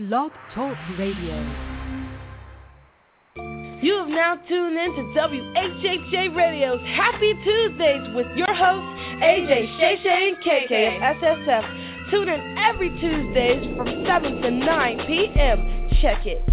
Blog Talk Radio. You have now tuned in to WHHJ Radio's Happy Tuesdays with your hosts, AJ, Shay Shay, and KK of SSF. Tune in every Tuesdays from 7 to 9 p.m. Check it.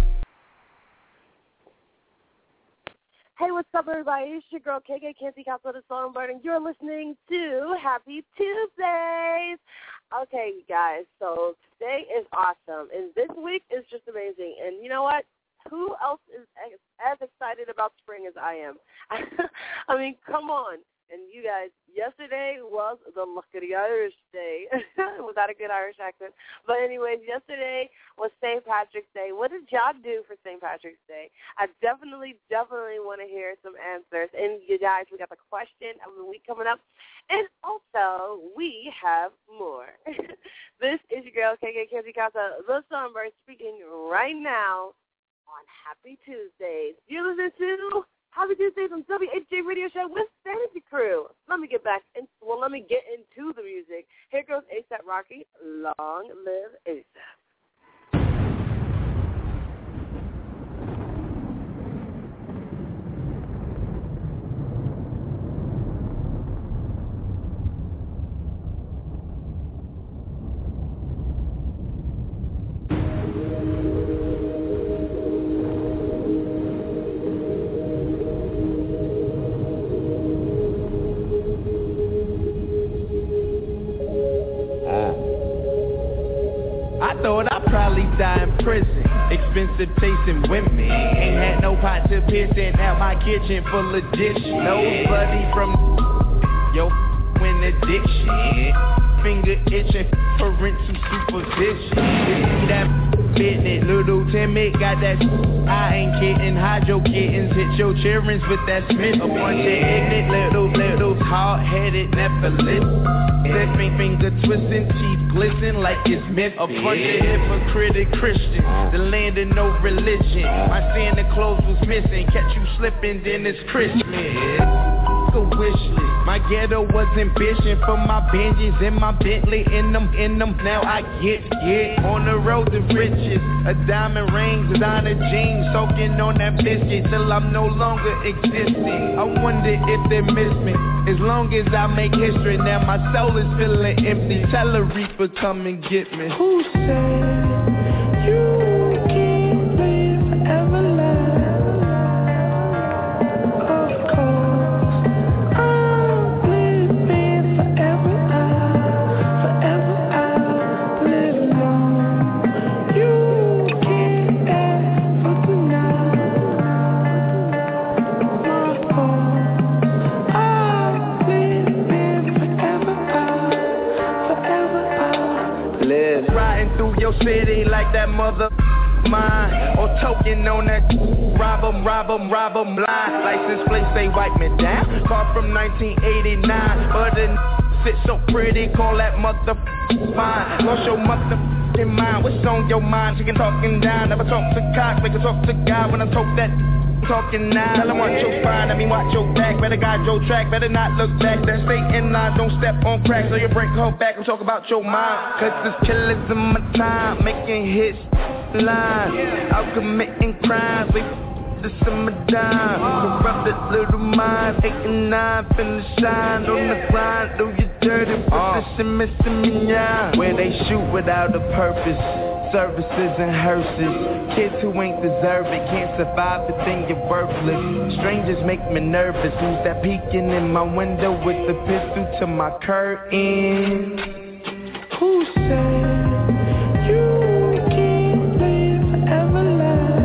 Hey, what's up, everybody? It's your girl, KK Kenzie Castle of Songbird, and you're listening to Happy Tuesdays. Okay, you guys, so today is awesome, and this week is just amazing. And you know what? Who else is as excited about spring as I am? I mean, come on. And you guys, yesterday was the Luck of the Irish Day, without a good Irish accent. But anyways, yesterday was St. Patrick's Day. What did y'all do for St. Patrick's Day? I definitely want to hear some answers. And you guys, we got the question of the week coming up. And also, we have more. This is your girl, KK Kenzie Casa, the Songbird, speaking right now on Happy Tuesdays. You're listening to Happy Tuesdays on WHJ Radio Show with Fantasy Crew. Let me get into the music. Here goes A$AP Rocky. Long live A$AP. Thought I'd probably die in prison. Expensive tasting women. Ain't had no pot to piss in. Now my kitchen full of dishes. Nobody from yo in addiction. Finger itching for rental supervision. See that business, little Timmy got that. I ain't kidding. Hide your kittens, hit your children with that Smith. A bunch of ignorant little hard-headed Nephilim. Left finger twisting, teeth glisten like it's myth. A bunch of hypocritic Christians, the land of no religion. My Santa Claus was missing, catch you slipping, then it's Christmas. A wish list. My ghetto was ambition for my Benjis and my Bentley in them. Now I get on the road to riches. A diamond ring, designer jeans, soaking on that biscuit till I'm no longer existing. I wonder if they miss me. As long as I make history, now my soul is feeling empty. Tell a reaper come and get me. Who said you can't live forever? City like that mother mine, or token on that rob 'em blind. License plate say wipe me down. Car from 1989, but the sit so pretty, call that mother fine. Lost your motherfucking mind. What's on your mind? Chicken talking down. Never talk to cock, make her talk to God when I talk that. Talking now, tell them watch your spine, I mean watch your back. Better guide your track, better not look back. That stay in line, don't step on cracks. So you break her back and talk about your mind. Cause there's killers in my time, making hits line. Out committing crimes, we the summertime. Corrupted little mind, 8 and 9, finna shine on the grind. Do you dirty with the shimmy, yeah. Where they shoot without a purpose. Services and hearses. Kids who ain't deserve it can't survive the thing you're worthless. Strangers make me nervous. Who's that peeking in my window with the pistol to my curtain? Who said you can't live forever?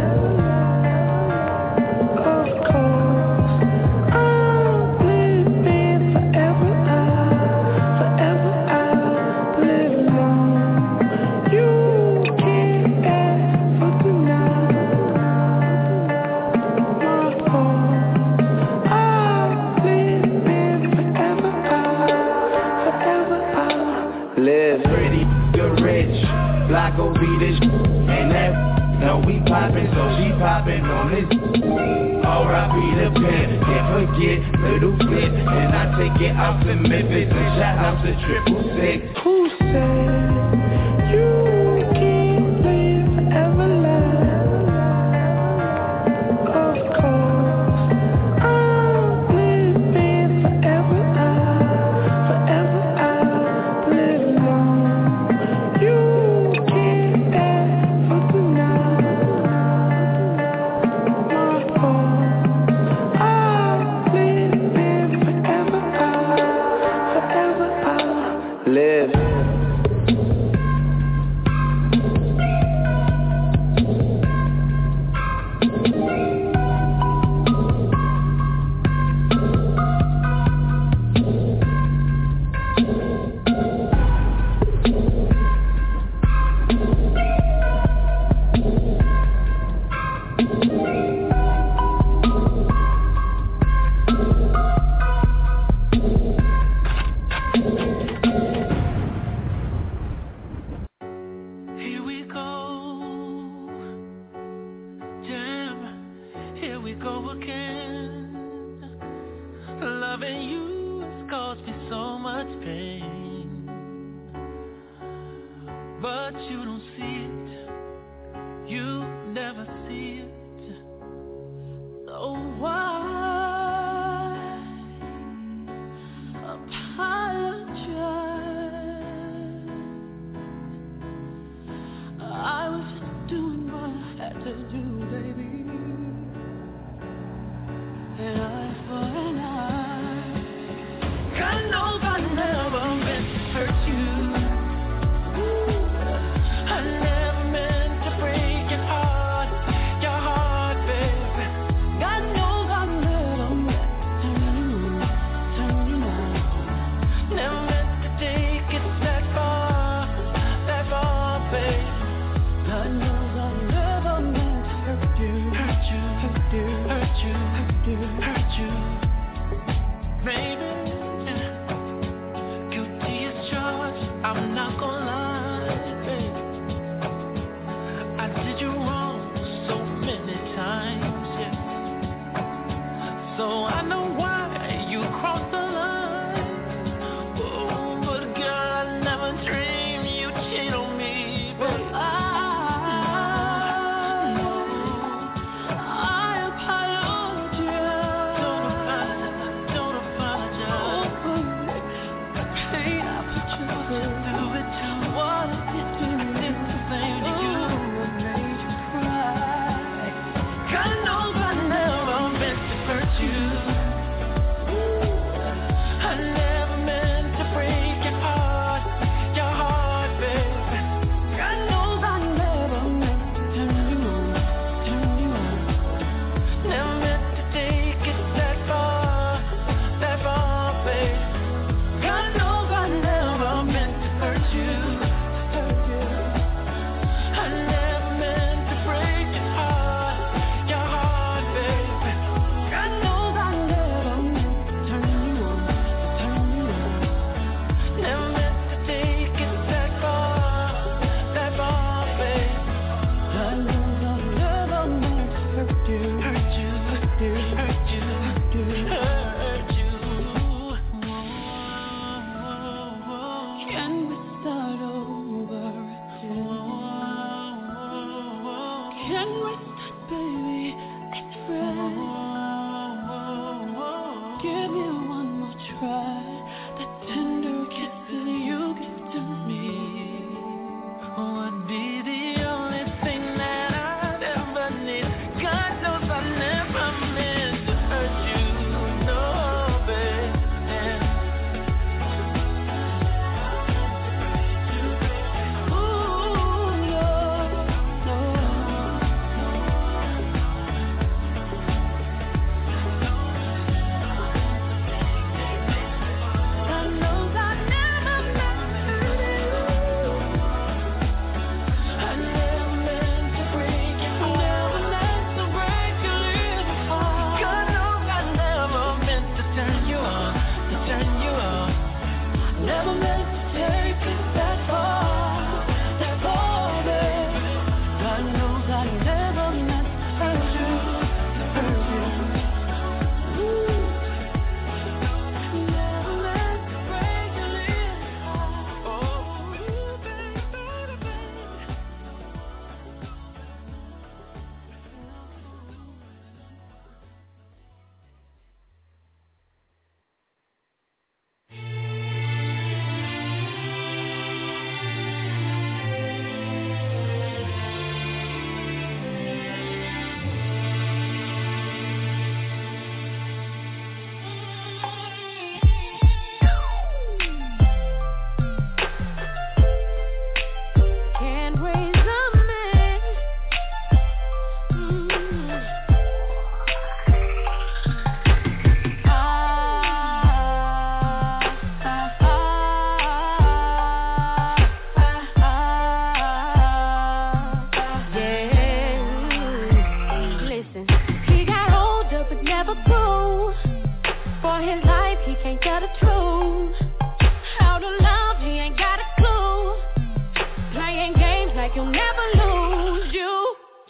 Of course, I'm living forever. Forever I live long. You block gon' be this and that. No, we poppin', so she poppin' on this. R.I.P. the pen, can't forget little flip. And I take it out to Memphis and shout out to 666. Who said you can't live forever?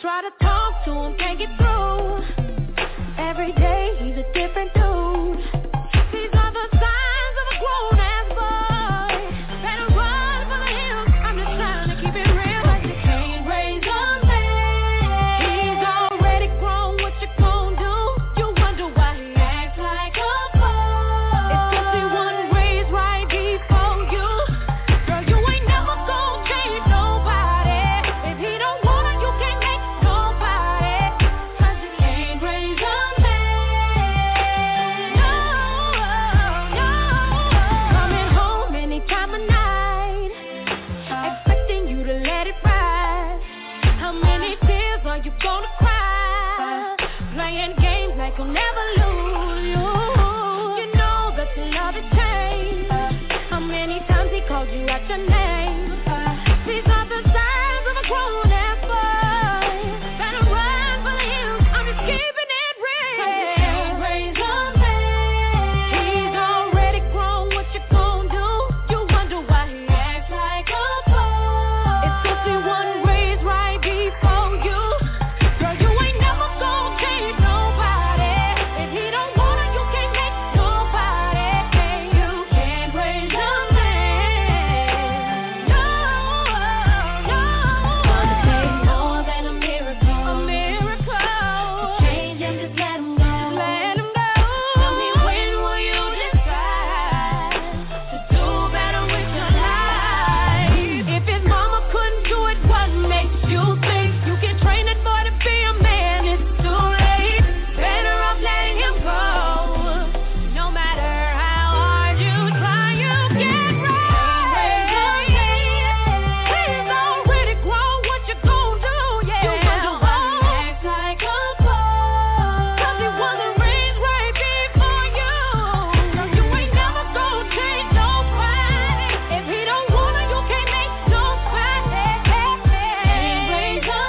try to talk to him, can't get through. Every day he's a different dude. These are the signs of a grown-ass boy. Better run for the hills, I'm just trying to keep it real. But you can't raise a man. He's already grown, what you gon' do? You wonder why he acts like a boy. It's 'cause he wasn't raised right before you. Girl, you ain't never gon' change nobody. If he don't wanna, you can't make nobody. 'Cause you can't raise a man. No, no. Coming home any time of night, expecting you to let it ride. How many tears are you gonna cry? Playing games like you'll never lose you. You know that the love has changed. How many times he called you out your name? These are the signs of a grown-ass boy. Better run for the hills, I'm just keeping it real. Can't raise a man. He's already grown, what you gon' do? You wonder why he acts like a boy. It's 'cause he wasn't raised right before you. Girl, you ain't never gon' change nobody. If he don't wanna, you can't make nobody. You can't raise a man. No, no. Gonna take more than a miracle. A miracle. To change him, just let him go. Let him go. Tell me, when will you decide to do better with your life? If his mama couldn't do it, what makes you think you can train it boy to be a man? It's too late. Better off letting him go. No matter how hard you try, you can't raise a man. He's already grown, what you gon' do? Yeah. You wonder why he acts like a boy. 'Cause he wasn't raised right before you. Girl, you ain't never gon' change nobody. If he don't wanna, you can't make nobody. Can't raise a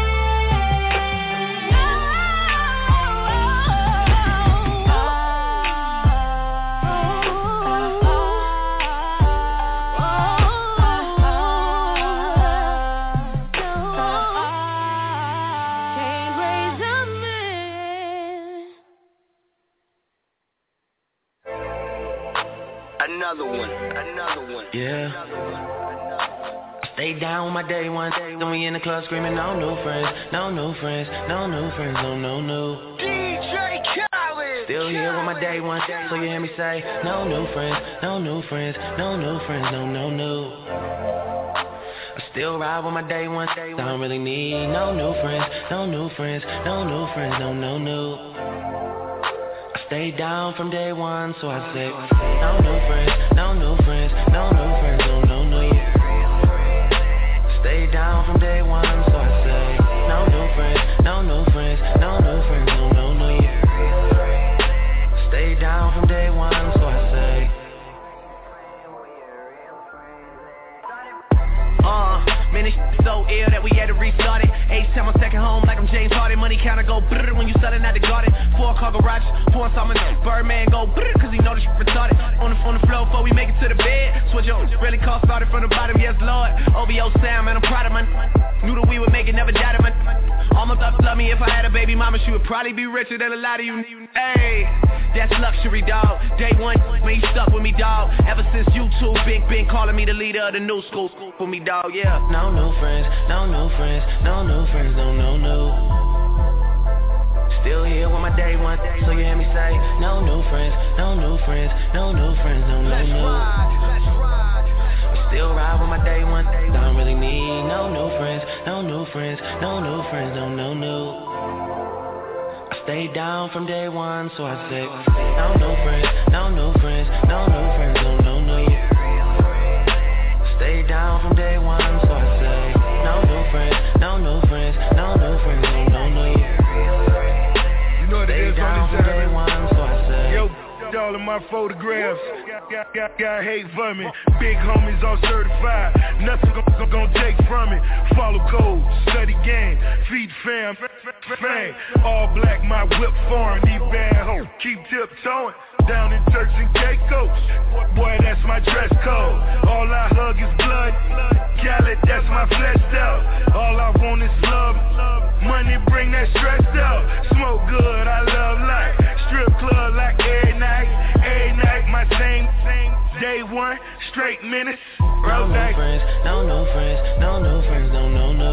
Another one. Yeah. Stay down with my day one. Then we in the club screaming, no new friends, no new friends, no new friends, no, no, no. DJ Khaled. Still here with my day one, so you hear me say, no new friends, no new friends, no new friends, no, no, no. I still ride with my day one, I don't really need no new friends, no new friends, no new friends, no, no, no. I stay down from day one, so I say, no new friends, no new friends, no new friends, no, no, no. Stay down from day one, so I say, no new friends, no new friends, no new friends, no, no, no. Stay down from day one, so I say. Man, this shit so ill that we had to restart it. H-Town, my second home, like I'm James Harden. Money counter go brrr when you selling out the garden. 4-car garage, pouring something. Birdman go brrr, cause he know this shit retarded. On the floor before we make it to the bed. Switch up, really call started from the bottom, yes Lord. OVO sound, man, I'm proud of my. Knew that we would make it, never doubted my. All my thugs love me, if I had a baby mama, she would probably be richer than a lot of you. Hey, that's luxury, dog. Day one, man, you stuck with me, dog. Ever since YouTube, been calling me the leader of the new school for me, dog, yeah. No new friends, no new friends, no new friends, no, no, no. Still here with my day one, so you hear me say, no new friends, no new friends, no new friends, no, no, no. I still ride with my day one, don't really need no new friends, no new friends, no new friends, no, no, no. I stay down from day one, so I say, no new friends, no new friends, no new friends, no, no, no. Stay down from day one, so I say, no new friends, no new friends, no new friends, no, no, no. You know what it is on this day one, so I say, yo, all of my photographs, got hate for me. Big homies all certified, nothing gon' take from it. Follow code, study game, feed fam. All black, my whip foreign, these bad hoes keep tiptoeing. Down in Turks and Caicos, boy, that's my dress code. All I hug is blood, Khaled, that's my fleshed out. All I want is love, straight minutes. No new friends, no new friends, no new friends, no.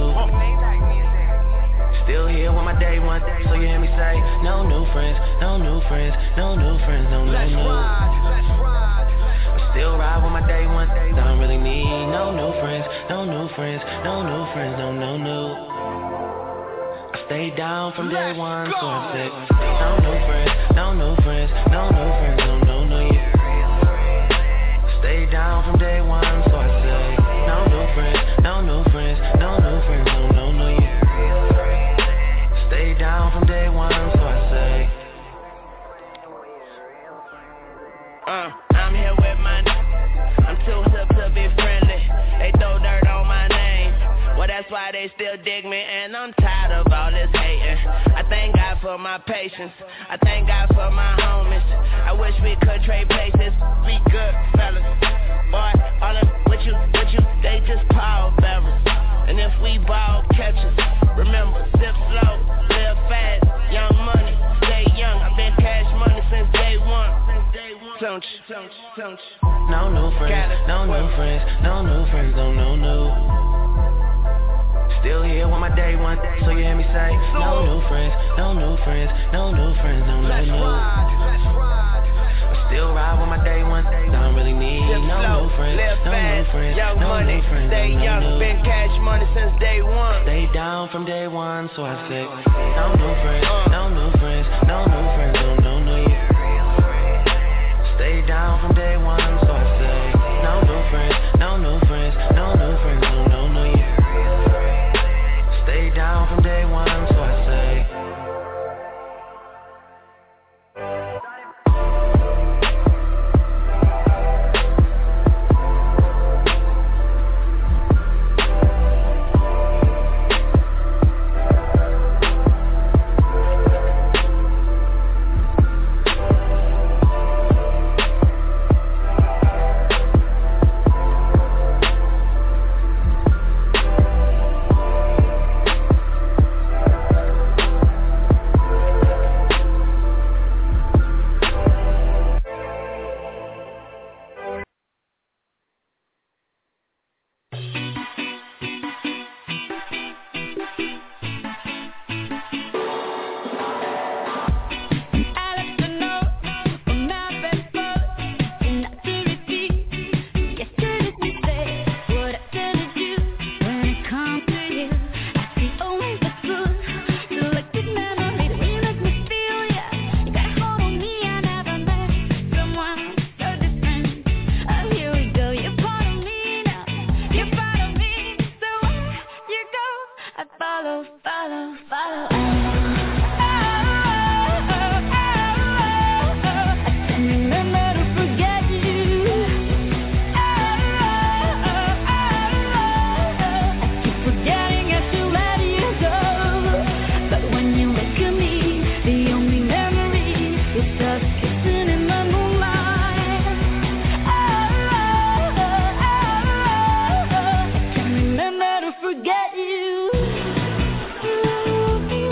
Still here with my day one, so you hear me say, no new friends, no new friends, no new friends, no. Let's ride. I still ride with my day one, don't really need no new friends, no new friends, no new friends, no. I stay down from day one, so I said, no new friends, no new friends, no new friends, no. Stay down from day one, so I say, no new friends, no new friends, no new friends, no. Stay down from day one, so I say. I'm here with my I'm too hip to be friendly. They throw dirt on my name. Well, that's why they still dig me, and I'm tired of all this hating. I thank God for my patience. I thank God for my homies. I wish we could trade places. Be good, fellas. Boy, all them with you, they just power bearers. And if we ball catchers, remember, sip slow, live fast, young money, stay young. I've been cash money since day one. Don't you. No new friends, no new friends, no new friends, no. Still here with my day one, so you hear me say, no new friends, no new friends, no new friends, no. Let's ride. I still ride with my day one, don't really need no new friends, no new friends, young money, stay young, been cash money since day one. Stay down from day one, so I say, no new friends, no new friends, no new friends, no. Stay down from day one, so I say, no new friends, no new friends, no new friends, no. Stay down from day one, so I say. Forget you.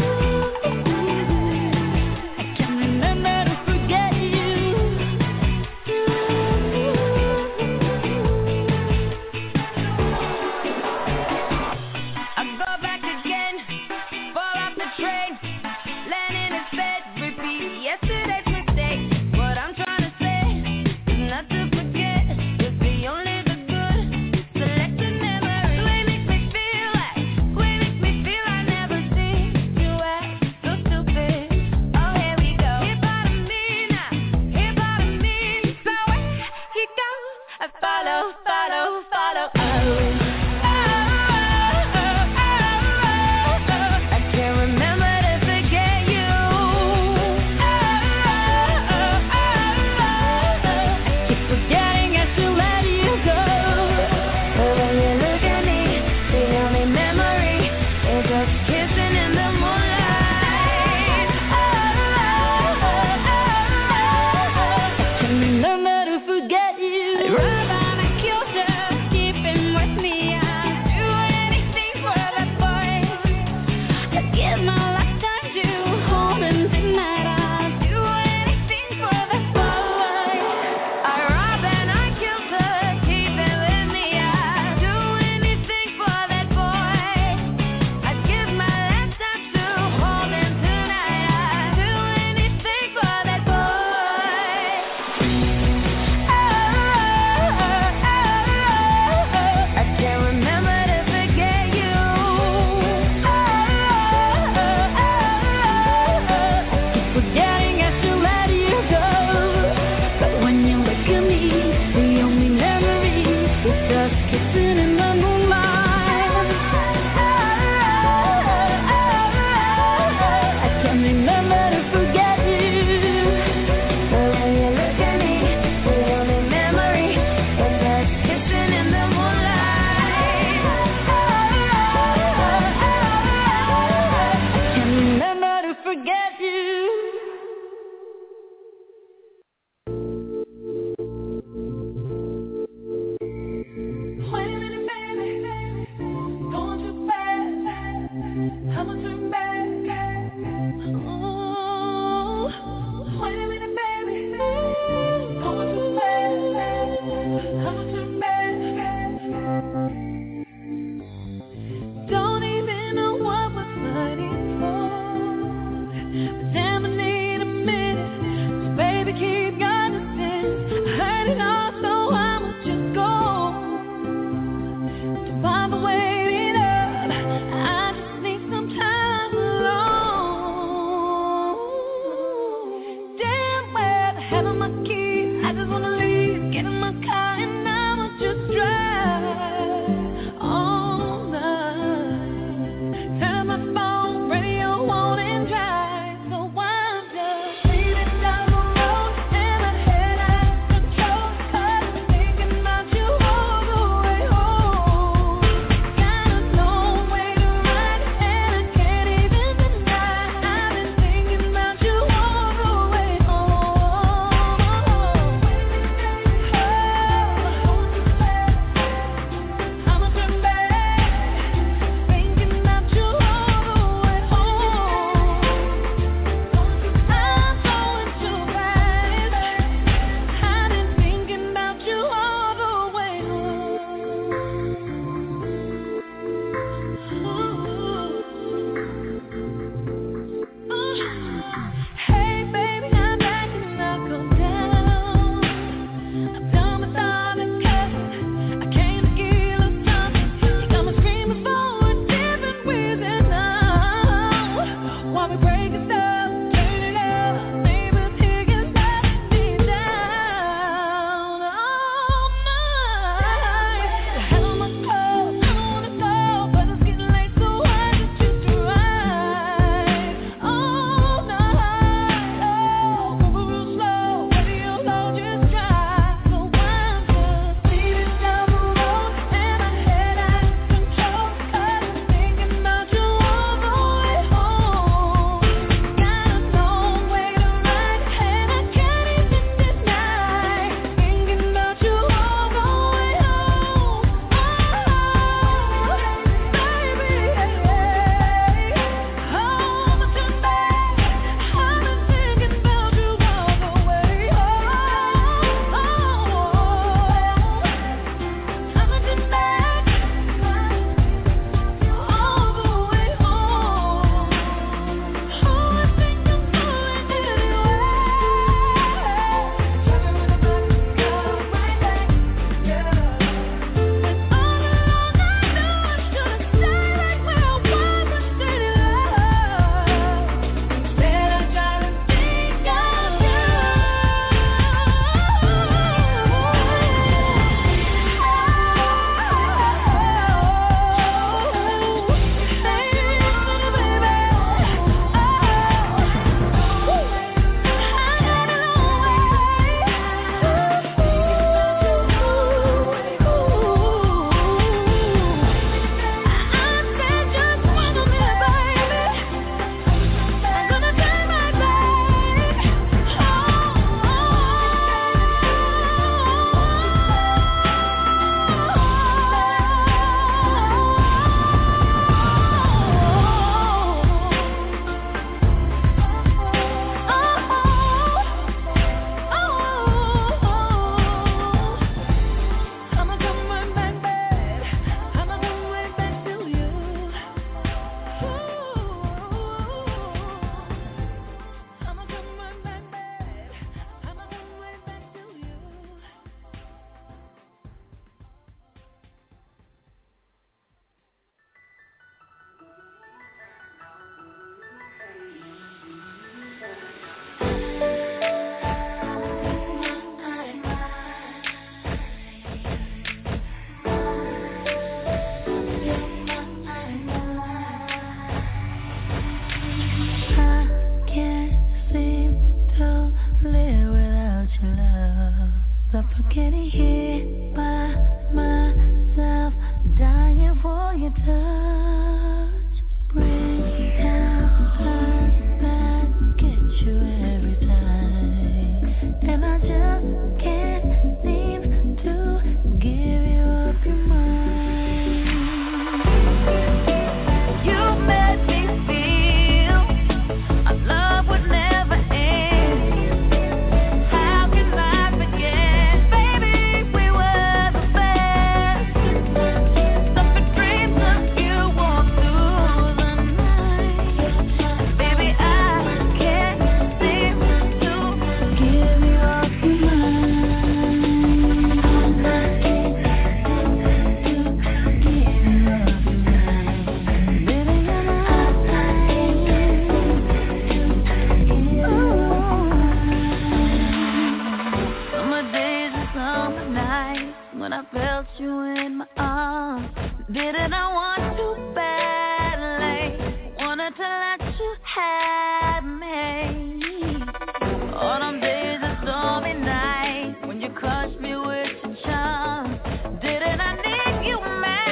had me. All them days of stormy nights when you crushed me with your charms. Didn't I need you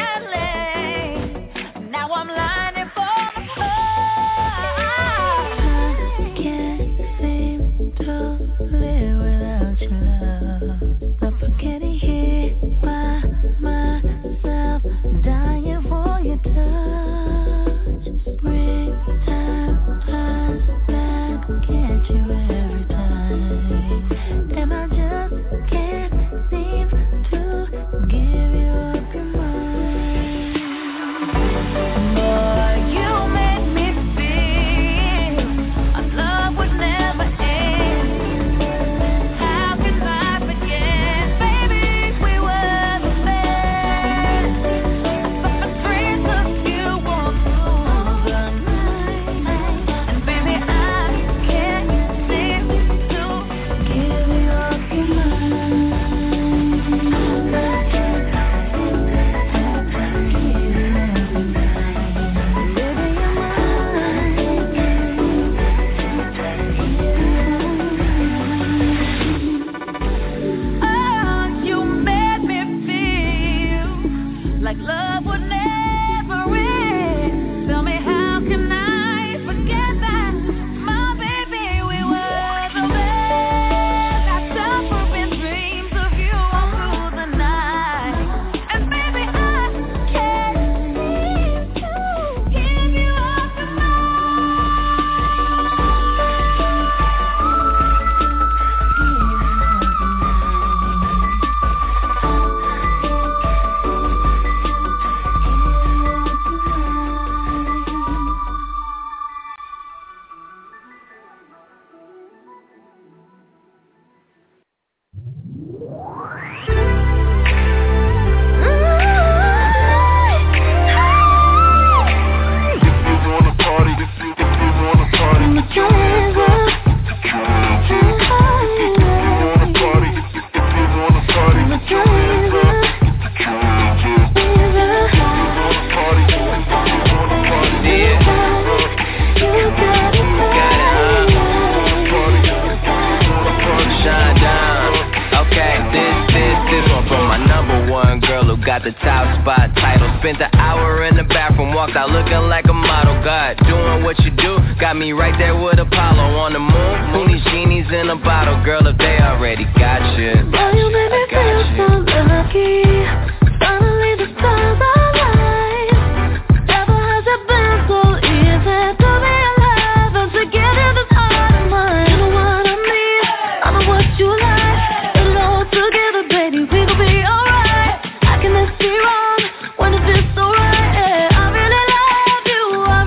madly? Now I'm lining for the heart. I can't seem to live without your love. Suffocating here by myself, dying for your touch. Springtime flies back, get you every time. And I just can't seem to give you up your mind. Boy, you make me feel our love would never end. How can I forget, baby, we were the best. But my dreams of you won't move the night. And baby, I can't seem to give you up your mind. Oh, you made me feel like love would never end. Tell me, how can I forget that? My baby, we were the best. I suffer in dreams of you all through the night. And baby, I can't seem to give you up your got the top spot title. Spent the hour in the bathroom, walked out looking like a model. God, doing what you do, got me right there with Apollo on the moon. Who needs genies in a bottle, girl, if they already got you? Boy, you made me feel so lucky. Finally the stars align. Never has it been so easy to be alive and to get in this heart of mine. You know what I mean? I know what you like. Put it all together, baby, we gon' be alright. I can just be wrong when it feels so right. Yeah, I really love you,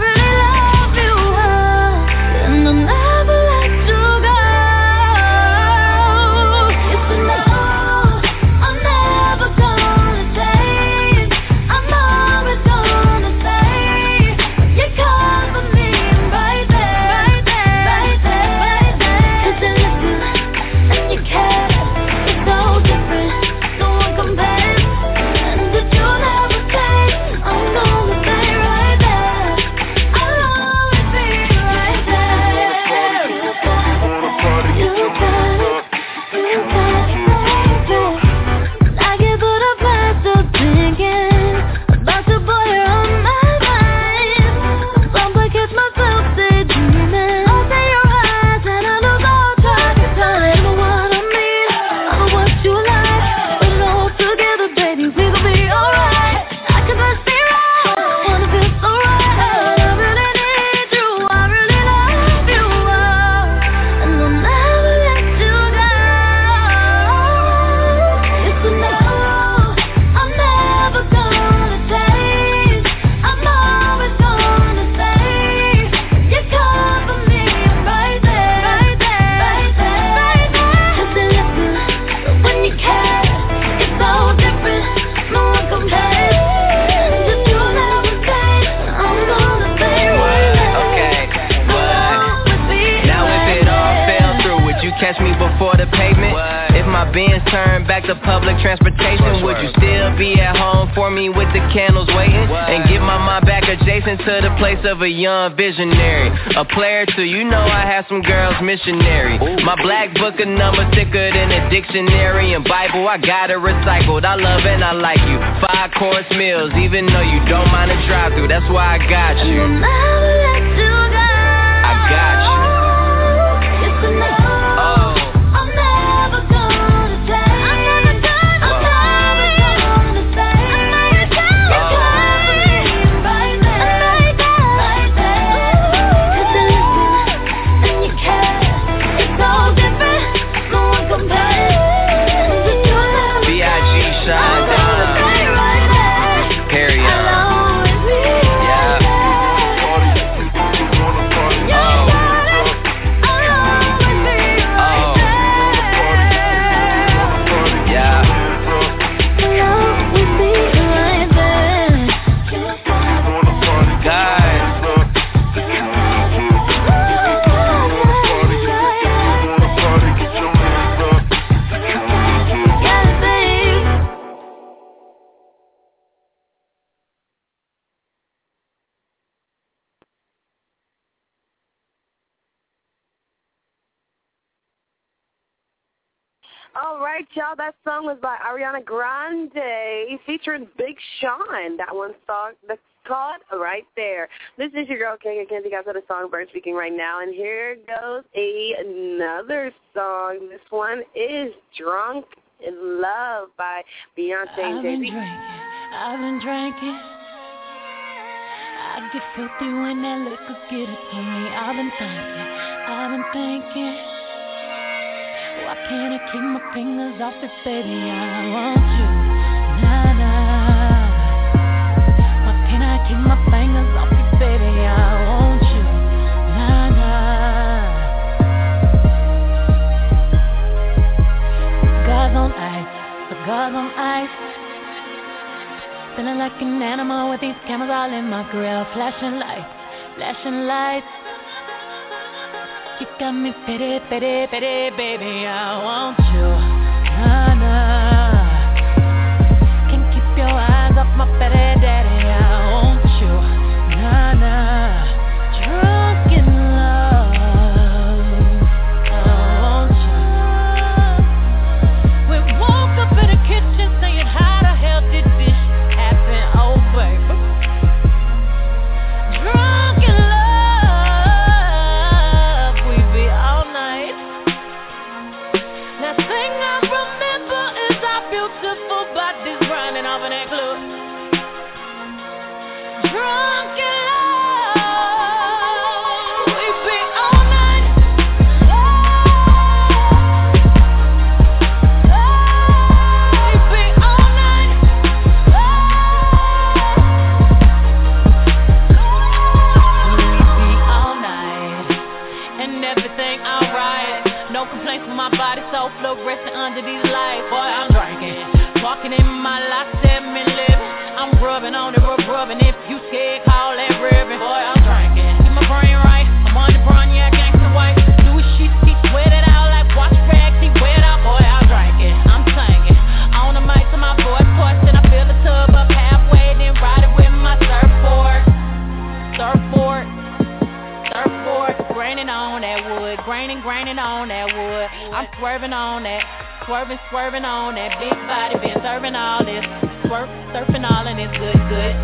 and I'll never let you go. Yes, I know. back to public transportation, would you still be at home for me with the candles waiting? And give my mind back adjacent to the place of a young visionary, a player too, you know I have some girls missionary. My black book of numbers thicker than a dictionary and Bible, I got it recycled. I love and I like you. 5-course meals, even though you don't mind a drive-through, that's why I got you. I got you. All right, y'all. That song was by Ariana Grande featuring Big Sean. That one song that's called Right There. This is your girl, KK Kenzie, guys, the Songbird speaking right now. And here goes another song. This one is Drunk in Love by Beyonce and Jay-Z. I've been drinking. I get filthy when that liquor get it to me. I've been thinking. Why can't I keep my fingers off it, baby? I want you, nah, nah. Why can't I keep my fingers off it, baby? I want you, nah, nah. Cigars on ice. Feeling like an animal with these cameras all in my grill. Flashing lights. You got me pity, baby, I want you, nah, nah. Can't keep your eyes off my petty daddy, I want you, nah, nah. Drunk in love, I want you. We woke up in the kitchen saying, how the hell did this happen, oh baby. Drunk in love. Resting under these lights, boy, I'm drinking. Walking in my life, 7 living. I'm rubbing on the rubbing. If you scared, call that ribbon. Boy, I'm drinking. Keep my brain right. I'm on the brown, yeah, gangsta white. Louis sheets, he sweat it out like wash rags. He wet out, boy, I'm drinking. I'm singing. On the mic to my voice course, then I fill the tub up halfway, then ride it with my surfboard. Graining on that wood, graining on that wood. I'm swerving on that, swerving on that big body, been serving all this, surfing all and it's good.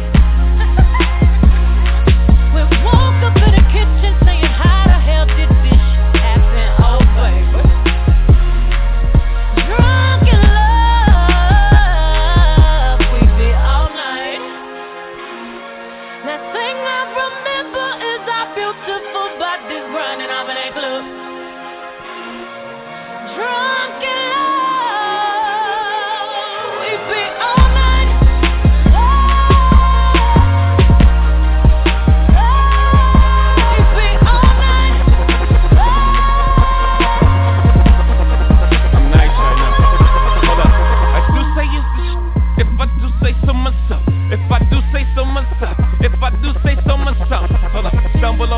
We woke up in the kitchen saying, how the hell did this happen, oh baby. Drunk in love, we be all night. That thing I remember is our beautiful bodies running off in that club. Drunk in love, we be all night.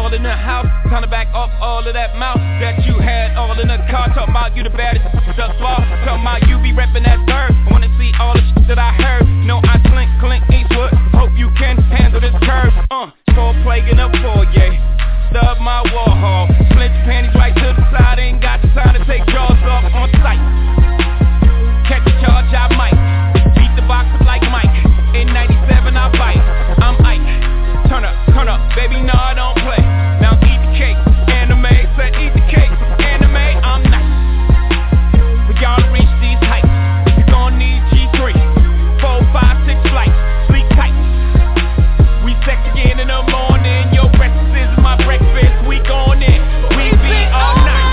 all in the house. Time to back off all of that mouth that you had all in the car. Talking about you the baddest thus far. Talking about you be reppin' that third. I wanna see all the shit that I heard. No, I slink, Clint Eastwood. Hope you can handle this curve. Score plague in the foyer. Stub my Warhol. Split your panties right to the side. Ain't got the time to take jaws off on sight. Catch a charge, I might. Beat the box up like Mike. In 97, I bite. I'm Ike. Turn up, baby, no, I don't play. Now eat the cake, anime. Said eat the cake, anime, I'm nice. For y'all to reach these heights, you gon' need G3. 4, 5, 6 flights, sleep tight. We sex again in the morning. Your breakfast is my breakfast. We gon' in, we be all night.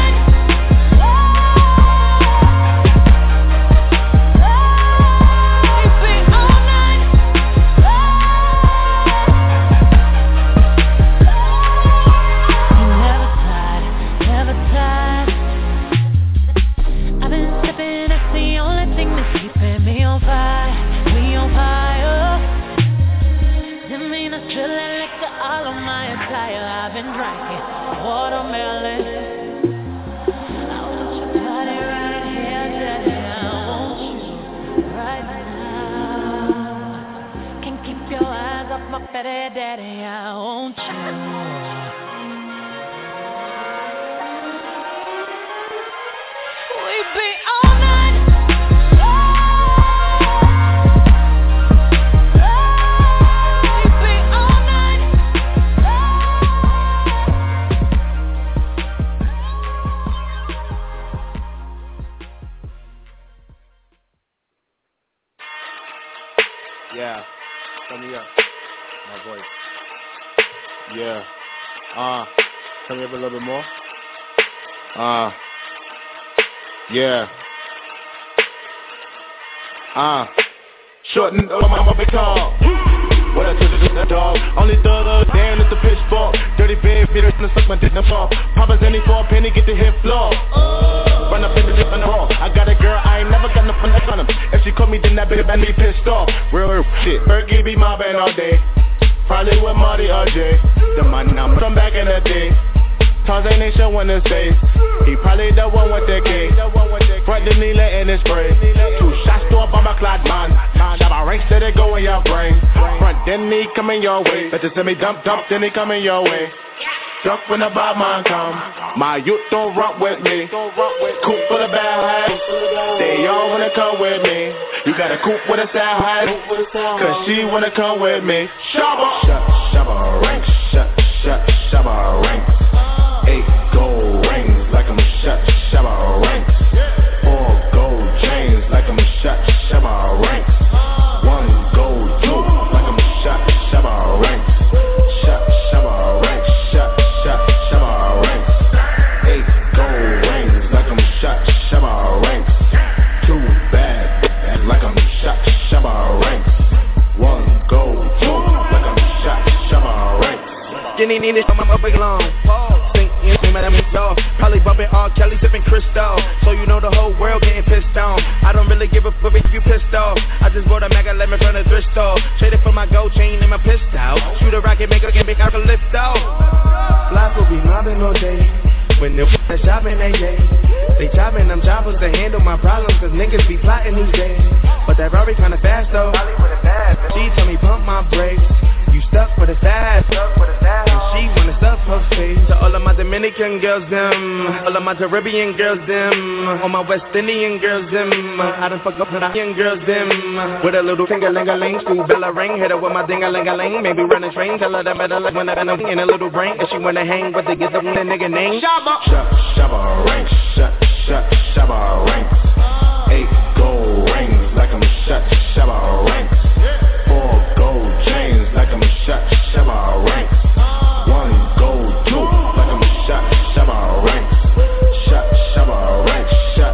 I've been drinking watermelon. I want your body right here, daddy. I want you right now. Can't keep your eyes off my fatty daddy. I want you. We be all night. Yeah, turn me up, my voice. Yeah, turn me up a little bit more. Yeah. Short and I'm a big tall. What I took is a dog. Only thug of damn is the pitchfork. Dirty bed, beaters and suck my dick in the fall. Papa's any for a penny, get the hit floor. Run up in the dip in the hall. I got a girl, I ain't never got no fun on him. If she caught me, then that bitch I be pissed off. Real shit. Fergie be mobbing all day. Probably with Marty or Jay. The money I'm from back in the day. Tarzan ain't showing his face. He probably the one with the K. Front the needle in his spray. 2 shots to a bomber clad man. Shabba ranks till they go in your brain. Front then he coming your way. Better send me dump, then he coming your way. Duck when the bad man come. My youth don't rock with me. Coop full of bad heights. They all wanna come with me. You got a coupe with a sad height. Cause she wanna come with me. Shabba Shabba ranks. Shabba ranks. 8 gold rings like I'm shot, Shabba ranks. 4 gold chains like I'm shot, Shabba ranks. 1 gold tooth like I'm shot, Shabba ranks. Shabba ranks, Shabba ranks. 8 gold rings like I'm shot, Shabba ranks. 2 bad like I'm shot, Shabba ranks. 1 gold tooth like I'm shot, Shabba ranks. Jenny need it, I'm a big long. Probably bumping R. Kelly, sipping Cristal. So you know the whole world getting pissed on. I don't really give a fuck if you pissed off. I just bought a Mac 11 from the thrift store. Traded for my gold chain and my pistol. Shoot a rocket, make a big I can lift off. Life will be mobbing all day. When they're shopping, they chopping them choppers to handle my problems. Cause niggas be plotting these days. But that Rari kinda fast though. She tell me pump my brakes. You stuck for the fast. And she wanna stuff her face. To all of my Dominican girls, them. All of my Caribbean girls, them. All my West Indian girls, them. I done fuck up with Indian girls, them. With a little finger-ling-a-ling. School bell a ring. Hit her with my ding-a-ling-a-ling. Maybe run a train. Tell her that better like when I got in a little brain. If she wanna hang, but they get the nigga name. Shabba ranks. Shabba ranks. 8 gold rings like I'm shot, Shabba ranks. 4 gold chains like I'm shot, Shabba ranks. 1 gold tooth like I'm shot, Shabba ranks. Shabba ranks,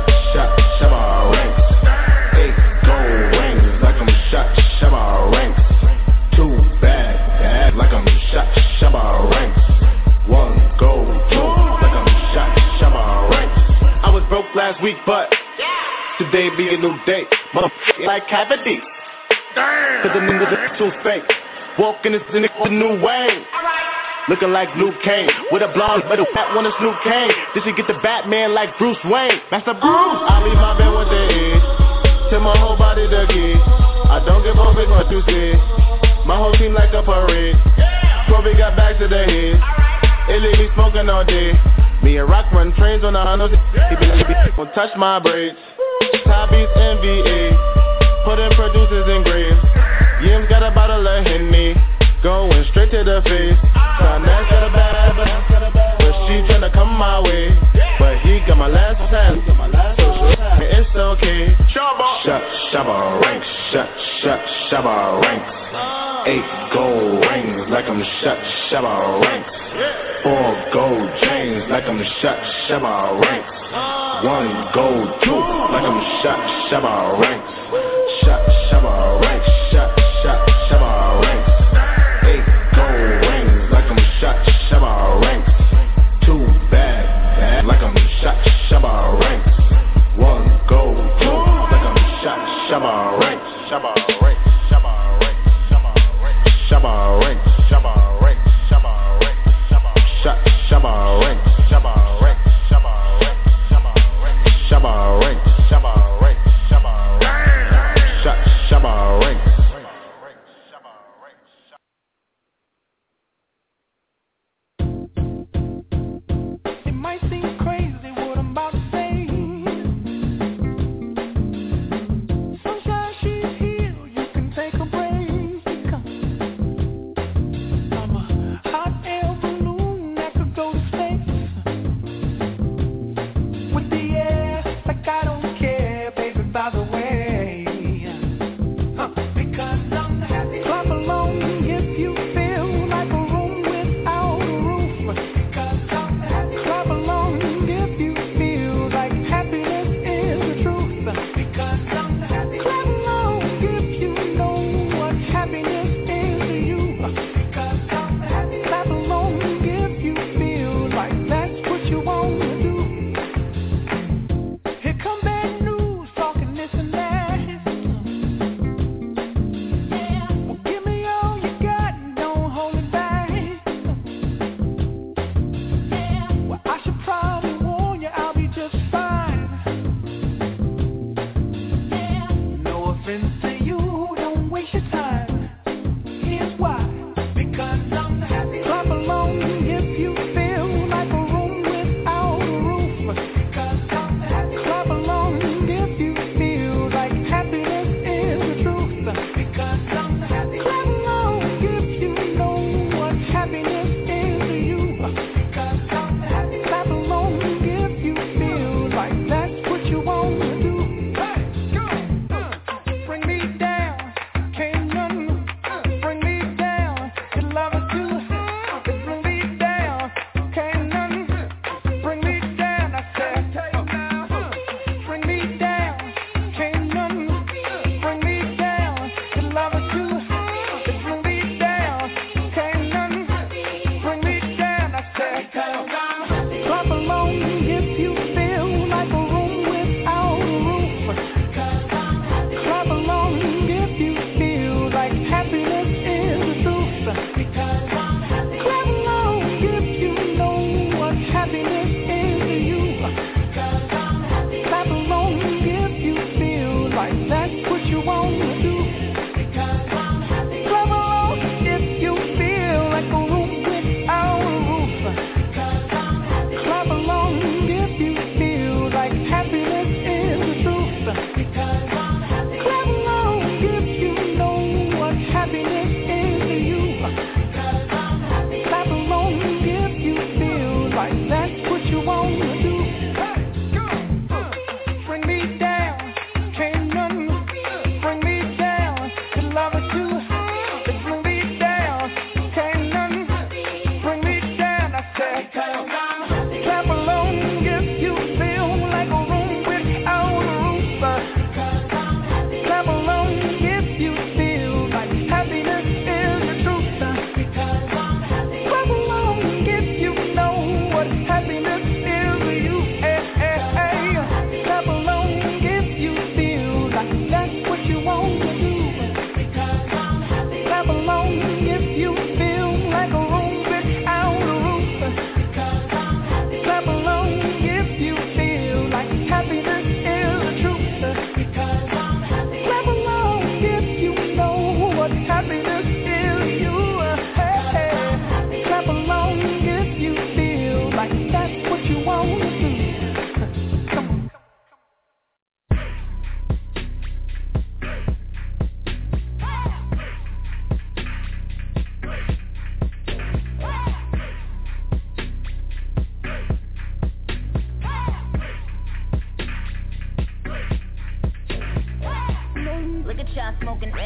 Shabba ranks. 8 gold rings like I'm shot, Shabba ranks. 2 bad like I'm shot, Shabba ranks. 1 gold tooth like I'm shot, Shabba ranks. I was broke last week, but today be a new day. Motherfucker like cavity. Cause the niggas too fake. Walking this in a new way. looking like Luke Kane. With a blonde, but a fat one is Luke Kane. This should get the Batman like Bruce Wayne. Master Bruce. I leave my bed with the edge. Till my whole body the key. I don't give a fuck what you say. My whole team like a parade. Kobe got back to the head. It leave me smoking all day. Me and Rock run trains on the Honda. He won't touch my braids. Top beats NBA. Putting producers in grave. Yim's got a bottle of Henny. Going straight to the face. Sonette got a bad but she tryna come my way. But he got my last pass. So it's okay. Shabba ranks. Shabba ranks. 8 gold rings like I'm Shabba ranks. 4 gold chains like I'm Shabba ranks. 1 gold tooth like I'm Shabba ranks. Shabba ranks. Shabba ranks. 8 gold rings like I'm Shabba ranks. 2 bad like I'm Shabba ranks. 1 gold tooth like I'm Shabba ranks. Shabba ranks. Shabba ranks. Shabba ranks. Shabba ranks. Shabba ranks. Shabba ranks. Shabba ranks. Shabba ranks. Shabba ranks. Shabba ranks. Shabba ranks.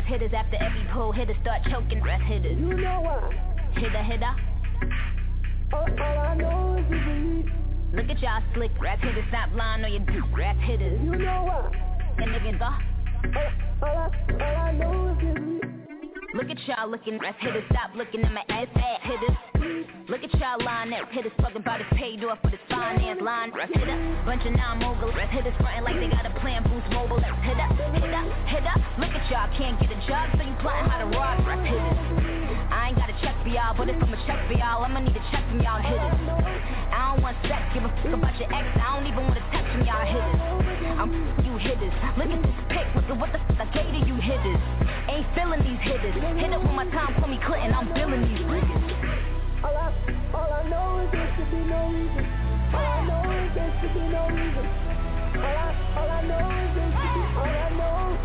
rest hitters after every pull. Hitters start choking, rest hitters. You know why? Hitter. All I know is you believe. Look at y'all slick, rest hitters, stop lying on your dick, rest hitters. You know why? And niggas go. All I know is you believe. Look at y'all looking, rest hitters, stop looking at my ass hitters. Look at y'all line that hitters talking about his paid off with his finance line. Rest hitter, bunch of non-mogul. Rest hitters frontin' like they got a plan, Boost Mobile. Rest hitter. Look at y'all, can't get a job, so you plotting how to rob. Rest hitters. I ain't got a check for y'all, but if I'm a check for y'all, I'ma need a check from y'all hitters. I don't want sex, give a fuck about your ex. I don't even want to text from y'all hitters. I'm you hitters. Look at this pic, look at what the fuck I gave to you hitters. Ain't feeling these hitters. Hit up when my time, call me Clinton, I'm billing these niggas. All I know is there should be no reason. All I know is there should be no reason. All I know is there should be. All I know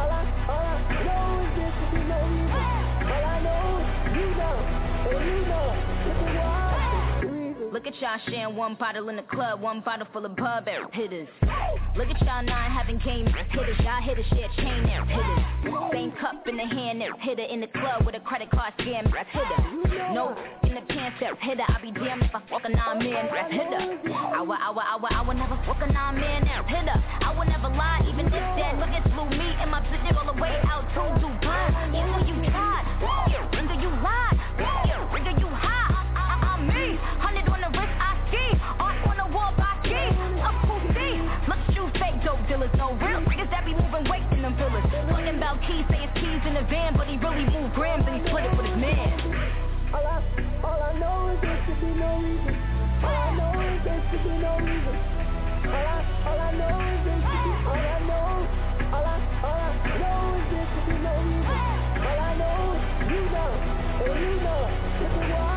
is there should be no reason. All I know is you know, and you know. Look at y'all sharing one bottle in the club, one bottle full of bub hitters. Look at y'all nine having game hitters. Y'all hitters share chain there hitters. Same cup in the hand there hitter in the club with a credit card scam hitter. No in the pants there hitter. I be damned if I fuck a 9-man hitter. I would never fuck a 9-man there hitter. I would never lie even if that look at flew me and my bitch all the way out to Dubai. Even when you tried, render you lied, render you high. I'm me, 100 on the wrist, I ski. On the wall, by key. Up who see? Look at you fake dope dealers. No real niggas that be moving weight in them villas. Talking about keys, say it's keys in the van, but he really moved grams and he split it with his man. All I know is there should be no reason. All I know is there should be no reason. All I know is there should be. All I know is there should be no reason. All I know is you know, and you know. Look at why.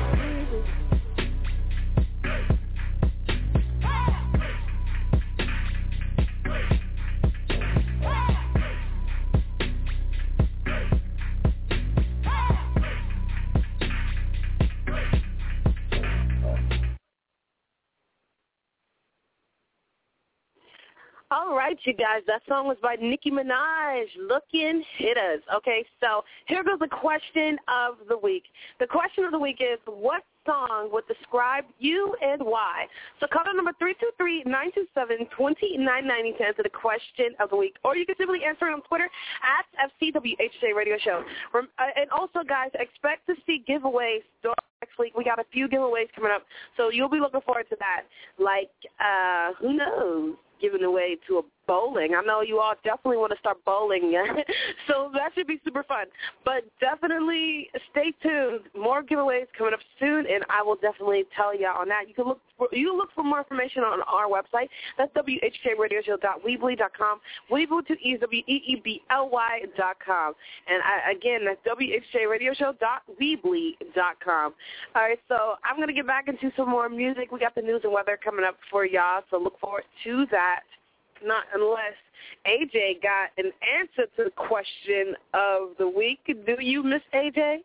All right, you guys, that song was by Nicki Minaj, Lookin' Hitters. Okay, so here goes the question of the week. The question of the week is, what song would describe you and why? So call number 323-927-2990 to answer the question of the week. Or you can simply answer it on Twitter at FCWHJ Radio Show. And also, guys, expect to see giveaways next week. We got a few giveaways coming up, so you'll be looking forward to that. Like, who knows? Giving away to a bowling. I know you all definitely want to start bowling, so that should be super fun. But definitely stay tuned. More giveaways coming up soon, and I will definitely tell y'all on that. You can look for more information on our website. That's WHJRadioshow.weebly.com. Weebly to EWEEBLY.com. And again, that's WHJRadioshow.weebly.com. All right, so I'm going to get back into some more music. We got the news and weather coming up for y'all, so look forward to that. Not unless AJ got an answer to the question of the week. Do you, Miss AJ?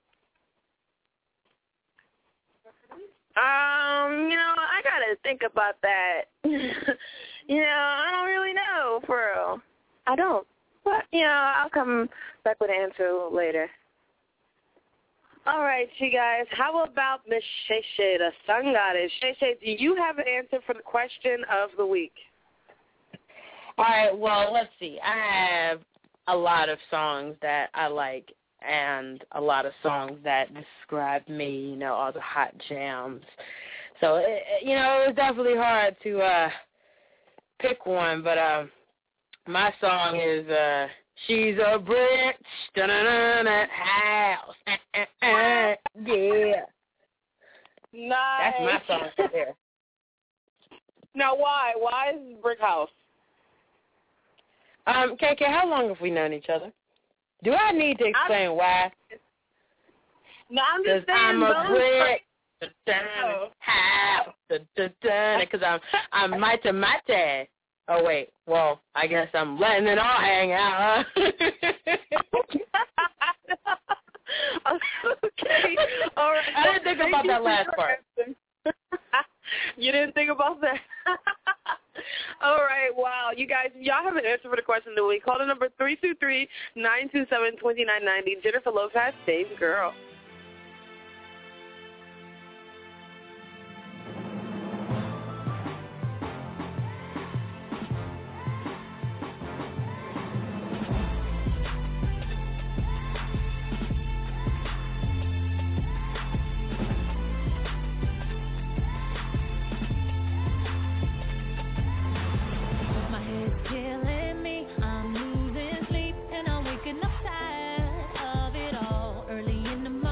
I gotta think about that. I don't really know, for real. I don't. But, I'll come back with an answer a little later. All right, you guys. How about Miss Shay Shay, the sun goddess? Shay Shay, do you have an answer for the question of the week? All right, well, let's see. I have a lot of songs that I like and a lot of songs that describe me, all the hot jams. So, it was definitely hard to pick one, but my song is She's a Brick, house, yeah. Nice. That's my song right there. Now, why? Why is Brick House? KK, how long have we known each other? Do I need to explain why? No, I'm just saying. I'm a brick. Because I'm mate. Oh, wait. Well, I guess I'm letting it all hang out, huh? Okay. All right. I didn't think about that last part. You didn't think about that? All right, wow. You guys, y'all have an answer for the question of the week. Call the number 323-927-2990. Jennifer Lopez, Same Girl. Killing me, I'm losing sleep and I'm waking up tired of it all. Early in the morning.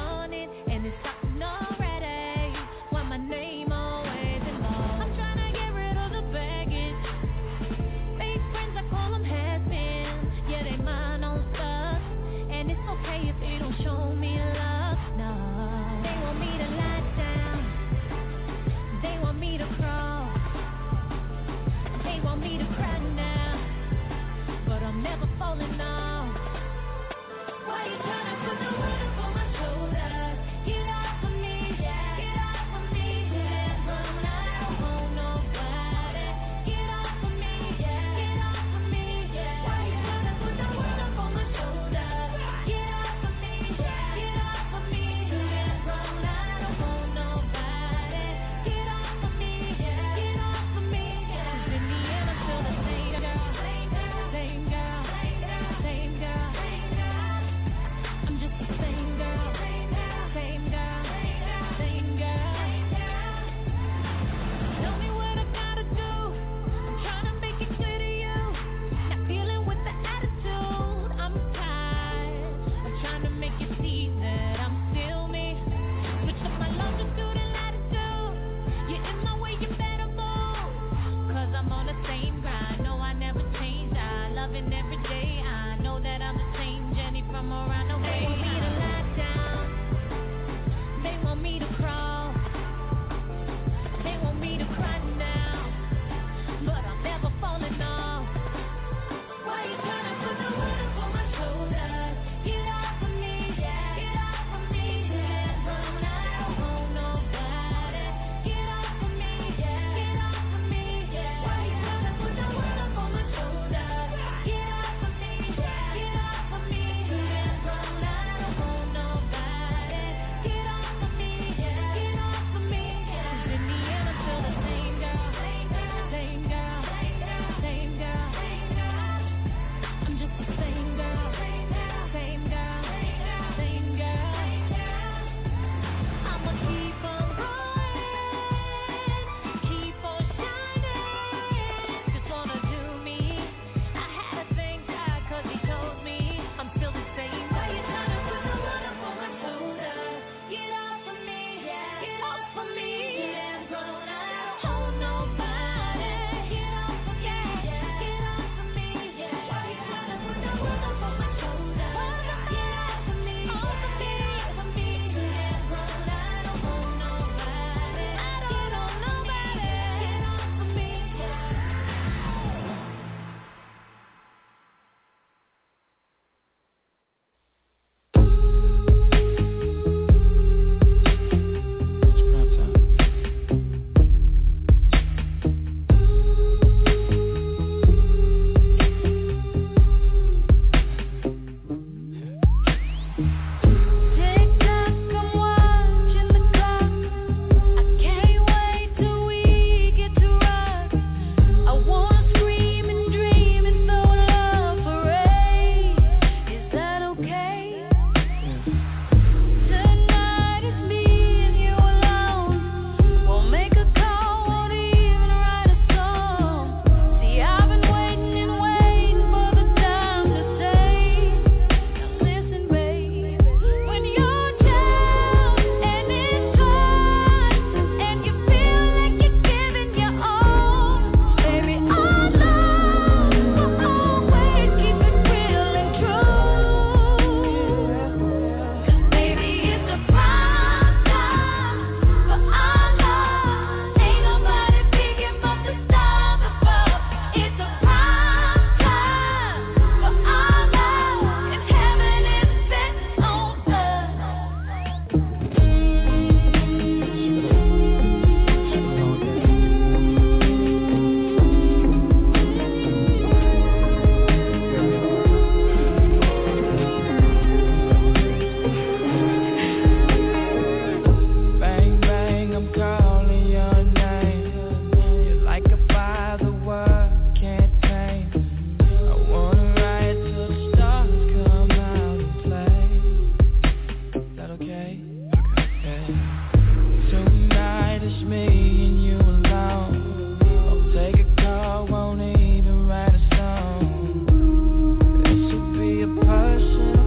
just me and you alone. Won't take a call, won't even write a song. This will be a personal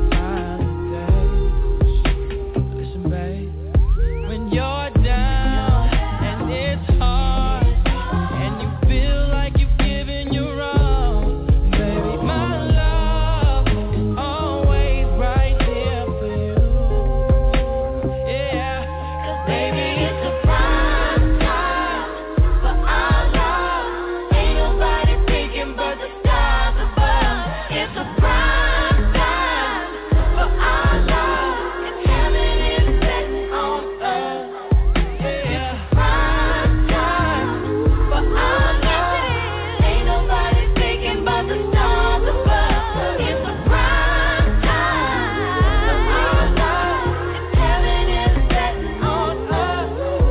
holiday. Listen, babe, when you're down and it's hard and you feel like you've given your all, baby, my love is always right there for you. Yeah, 'cause baby, it's a prime time for our love. Ain't nobody thinking but the stars above. It's a prime time for our love, and heaven is set on earth. It's a prime time for our love. Ain't nobody thinking but the stars above. It's a prime time for our love, and heaven is set on earth.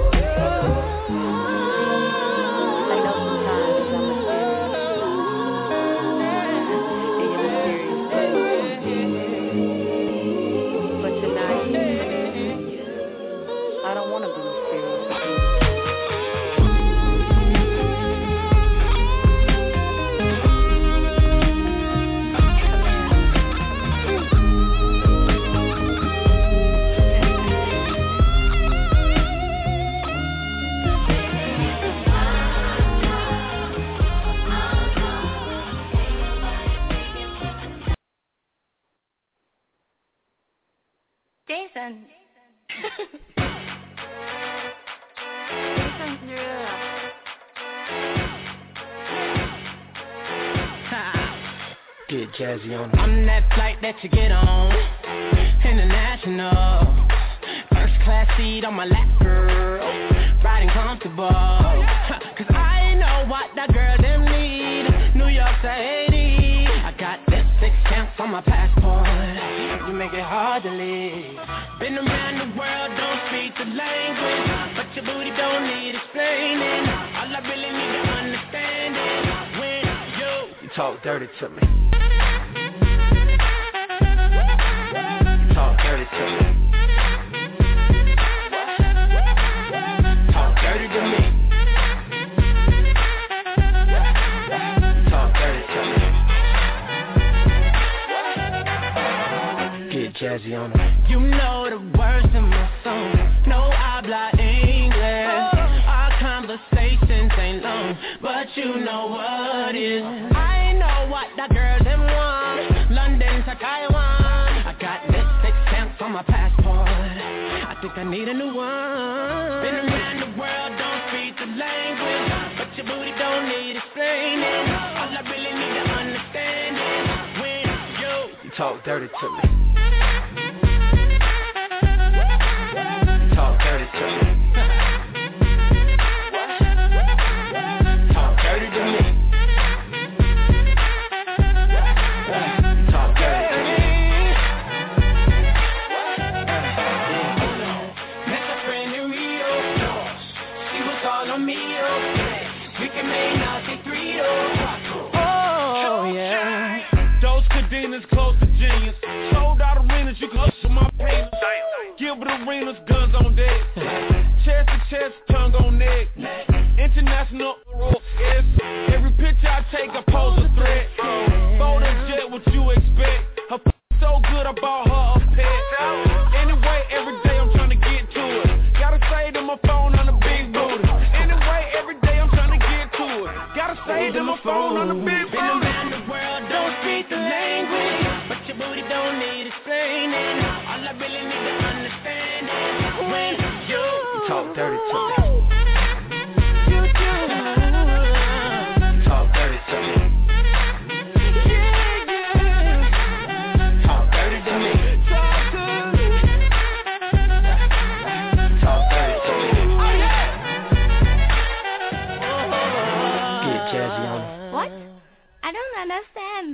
I know sometimes I'm mysterious, and you're mysterious too. But tonight, I don't want to be mysterious with you. Jason. Get jazzy on. I'm that flight that you get on, international. First class seat on my lap, girl, riding comfortable. Cause I know what that girl them need. New York to Haiti, I got that 6 stamps on my passport. You make it hard to leave. Been around the world, don't speak the language, but your booty don't need explaining. All I really need to understand is when you talk dirty to me. Talk dirty to me. Talk dirty to me. Talk dirty to me. Get jazzy on it. You know the words in my song. No habla English. Our conversations ain't long, but you know what is. I know what that girl them want. London to Taiwan. I got this 6 stamps on my passport. I think I need a new one. Been around the world, don't speak the language, but your booty don't need explaining. All I really need to understand is when you talk dirty to me. Talk dirty to me. Talk dirty to me. Talk dirty to me. Met a friend in Rio. She was all on me. We can make Nazi 3. Oh yeah. Those cadenas close to genius. Sold out arenas, you can hustle my penis. Gilbert Arenas, guns on deck. Chest to chest, tongue on neck. International, yes. Every picture I take, I pose a threat. Photo jet, what you expect? Her so good, I bought her a pet. Anyway, every day I'm trying to get to it. Gotta say to my phone on the big booty. Anyway, every day I'm trying to get to it. Gotta say to my phone on the big booty. Been around the world, don't speak the language, but your booty don't need explaining. All I really need to understand is when you talk dirty to me. Talk dirty to me. Talk dirty to me. Talk dirty to me. Get jazzy on it. What? I don't understand.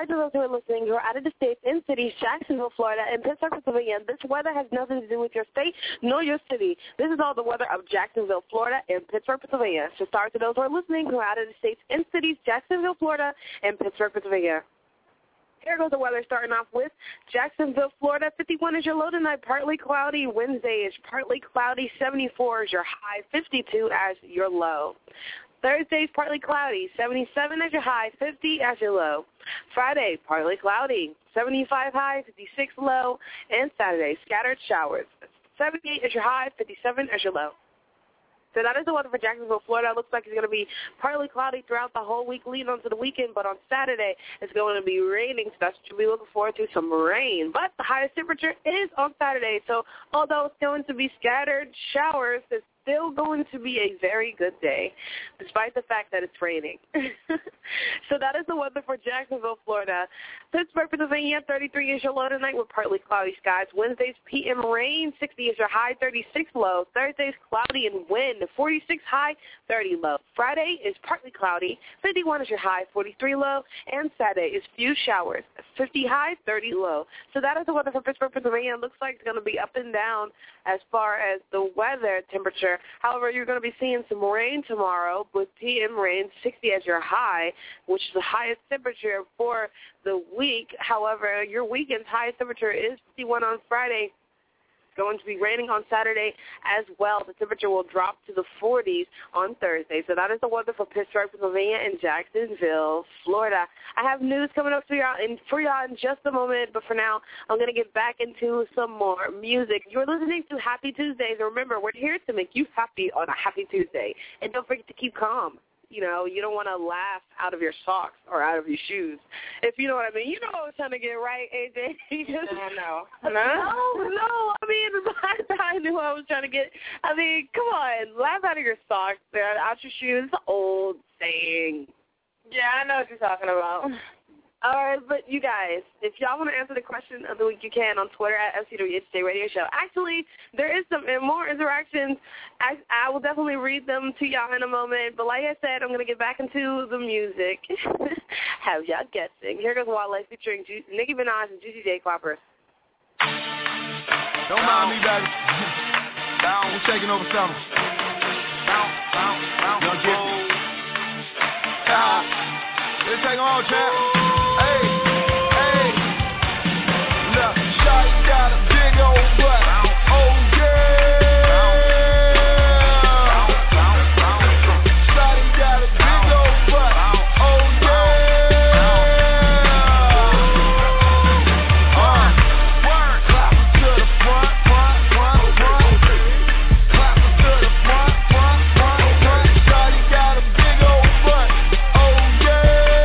start to those who are listening who are out of the states in cities, Jacksonville, Florida, and Pittsburgh, Pennsylvania. This weather has nothing to do with your state nor your city. This is all the weather of Jacksonville, Florida, and Pittsburgh, Pennsylvania. So start to those who are listening who are out of the states in cities, Jacksonville, Florida, and Pittsburgh, Pennsylvania. Here goes the weather, starting off with Jacksonville, Florida. 51 is your low tonight, partly cloudy. Wednesday is partly cloudy. 74 is your high. 52 as your low. Thursday is partly cloudy. 77 as your high. 50 as your low. Friday, partly cloudy. 75 high. 56 low. And Saturday, scattered showers. 78 is your high. 57 as your low. So that is the weather for Jacksonville, Florida. It looks like it's going to be partly cloudy throughout the whole week leading on to the weekend, but on Saturday it's going to be raining, so that's what you'll be looking forward to, some rain. But the highest temperature is on Saturday, so although it's going to be scattered showers, it's still going to be a very good day, despite the fact that it's raining. So that is the weather for Jacksonville, Florida. Pittsburgh, Pennsylvania, 33 is your low tonight with partly cloudy skies. Wednesday's PM rain, 60 is your high, 36 low. Thursday's cloudy and wind, 46 high, 30 low. Friday is partly cloudy, 51 is your high, 43 low. And Saturday is few showers, 50 high, 30 low. So that is the weather for Pittsburgh, Pennsylvania. It looks like it's going to be up and down as far as the weather temperature. However, you're going to be seeing some rain tomorrow with PM rain, 60 as your high, which is the highest temperature for the week. However, your weekend's highest temperature is 51 on Friday. It's going to be raining on Saturday as well. The temperature will drop to the 40s on Thursday. So that is the weather for Pittsburgh, Pennsylvania, and Jacksonville, Florida. I have news coming up for y'all in just a moment, but for now, I'm going to get back into some more music. You're listening to Happy Tuesdays. Remember, we're here to make you happy on a Happy Tuesday. And don't forget to keep calm. You know, you don't want to laugh out of your socks or out of your shoes, if you know what I mean. You know what I was trying to get, right, AJ? No. No. I mean, I knew what I was trying to get. I mean, come on. Laugh out of your socks, out your shoes. It's an old saying. Yeah, I know what you're talking about. All right, but you guys, if y'all want to answer the question of the week, you can on Twitter at FCWHJ Radio Show. Actually, there is some more interactions. I will definitely read them to y'all in a moment. But like I said, I'm going to get back into the music. Have y'all guessing. Here goes Wale featuring Nicki Minaj and Juicy J. Clappers. Don't mind me, baby. We're taking over summer. Young Jimmy. Let's take them all, champ. Got a big old butt, oh yeah. Shawty got a big old butt, oh yeah. Clap to the front. Clap to the front. Shawty got a big old butt, oh yeah.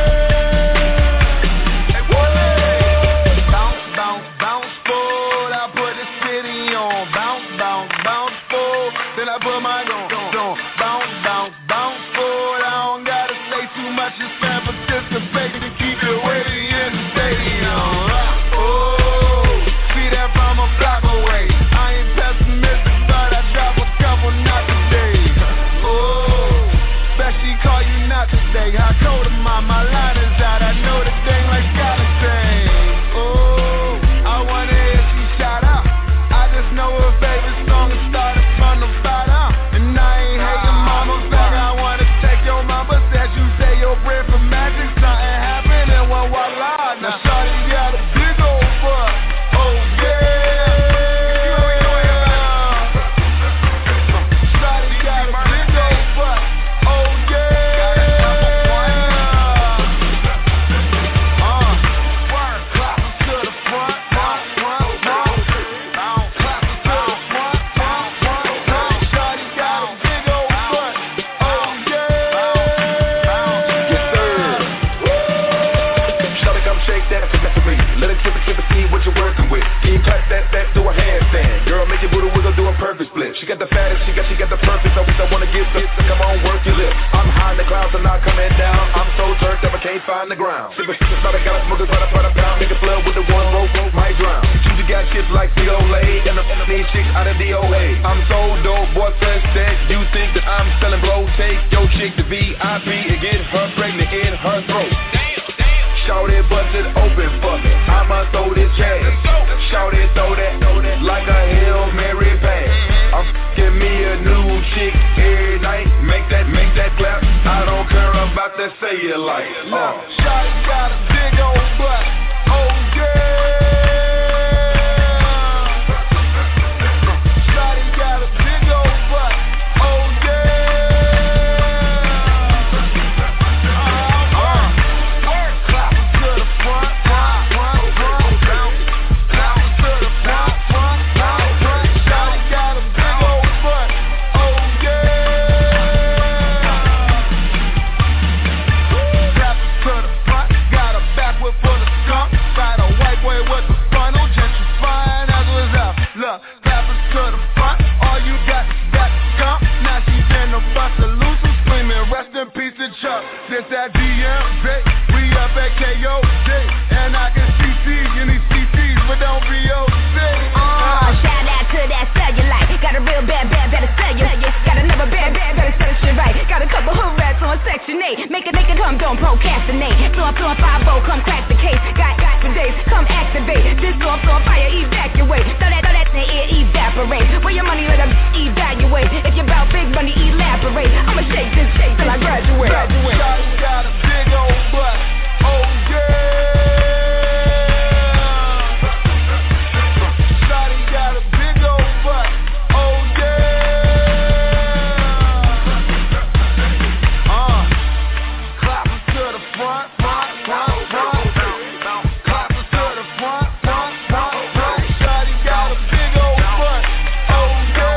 Then I put my gun, bounce forward. I don't gotta say too much, just plan participate to keep it waiting in the stadium. Oh, see that from a block away. I ain't pessimistic, but I drop a couple not today. Oh, bet she call you not today. How cold am I? My line is out. I know the thing like gotta say. Oh, I wonder if she shout out. I just know her favorite song is started from the bottom. And I ain't hating mama's back. I wanna take your mama. Said you say your bread for magic. Something happened and one voila. Now shawty got a big old butt. Oh yeah. Shawty got a big old butt. Oh yeah. Clap to the front. Perfect split. She got the fattest, she got the perfect. I wish I wanna get this, so come on, work your lips. I'm high in the clouds, I'm not coming down. I'm so turned up, I can't find the ground. Sippin' but I got a smoker, but I put a pound. Make a flood with the one rope, might drown. She got kids like Frito-Lay, and the need chicks out of DOA. I'm so dope, boy, fresh sex. You think that I'm selling blow? Take your chick to VIP and get her pregnant in her throat. Shout it, that say it like Shawty got a big old butt, oh yeah. Shawty got a big old butt, oh yeah. Clappers to the front, front, front, clappers to the front, front, front. Shawty got a big old butt, oh yeah. Clappers to the front, got a backward full of skunk, got a white boy with the funnel, gentrifying as was out. Look, clappers to the front, all you got is that skunk. Now she's in the bus of loose, screaming, rest in peace to Chuck. This that DMZ, we up at KOD, and I can see C's in these CCs, but don't be OC. Shout out to that cellulite. Got a real bad, better sell you. Got another bad, better sell shit right. Got a couple hood rats on Section 8. Make it come, don't procrastinate. Floor 5-0, come crack the case. Got for days, come activate. This floor fire, evacuate. Throw that in the air, evaporate. Where your money, let them evaluate. If you're about big money, elaborate. I'ma shake this shake till I graduate. Shawty got a big old butt, oh yeah. Shawty got a big old butt, oh yeah. Clappers to the front, front, front, front. Clappers to the front, front, front, front. Shawty got a big old butt, oh yeah.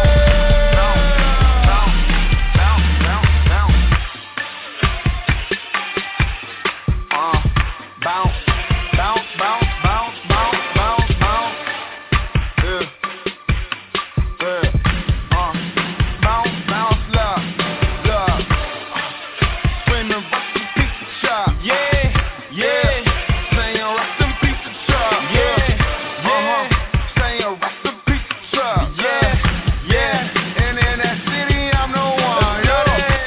Bounce, bounce, bounce, bounce, bounce, bounce, bounce. Yeah, yeah. Bounce, bounce, love, love. Screaming, rest in peace to Chuck. Yeah, yeah. Saying rest in peace to Chuck. Yeah, yeah. Saying rest in peace to Chuck. Yeah, yeah. And in that city, I'm the one. Yeah.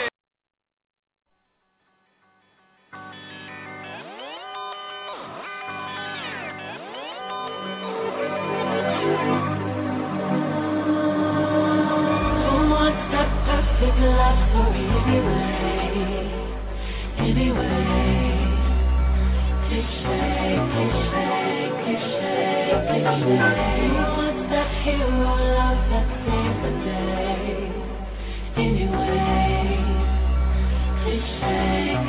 What's that perfect love story anyway? Cliche. What's that hero love that saves the day anyway? Cliche.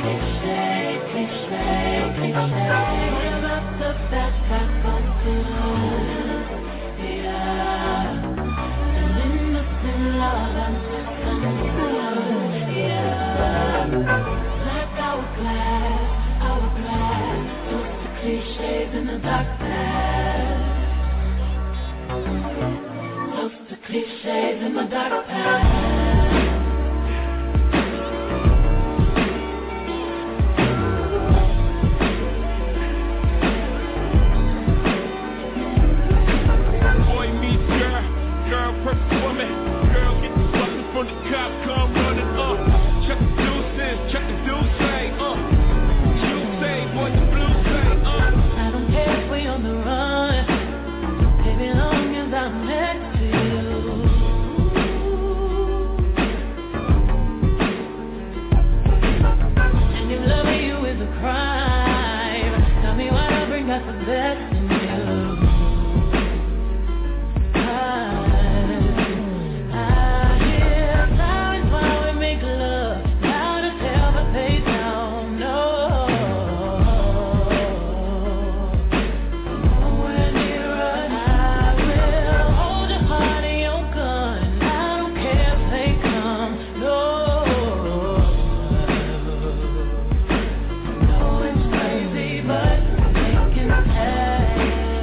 What about the bad guy but good? Yeah. And innocent love and good. Yeah. Like hourglass, those the cliches in the dark past. Those the cliches in my dark past. Boy meets girl, girl perfect woman. Girl get the fucking from the cop, come running up. Check the deuces, check the deuce say, you say, what the blue say, I don't care if we on the run, baby, long as I'm next to you. And if loving you is a crime, tell me why don't bring out the best in you. I hear sirens while we make love, loud as hell but they don't know. Nowhere near us. I will hold your heart and your gun. I don't care if they come. No. No, it's crazy, but they can take.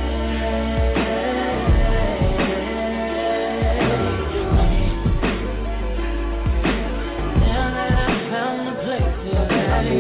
Now that I found the place to let you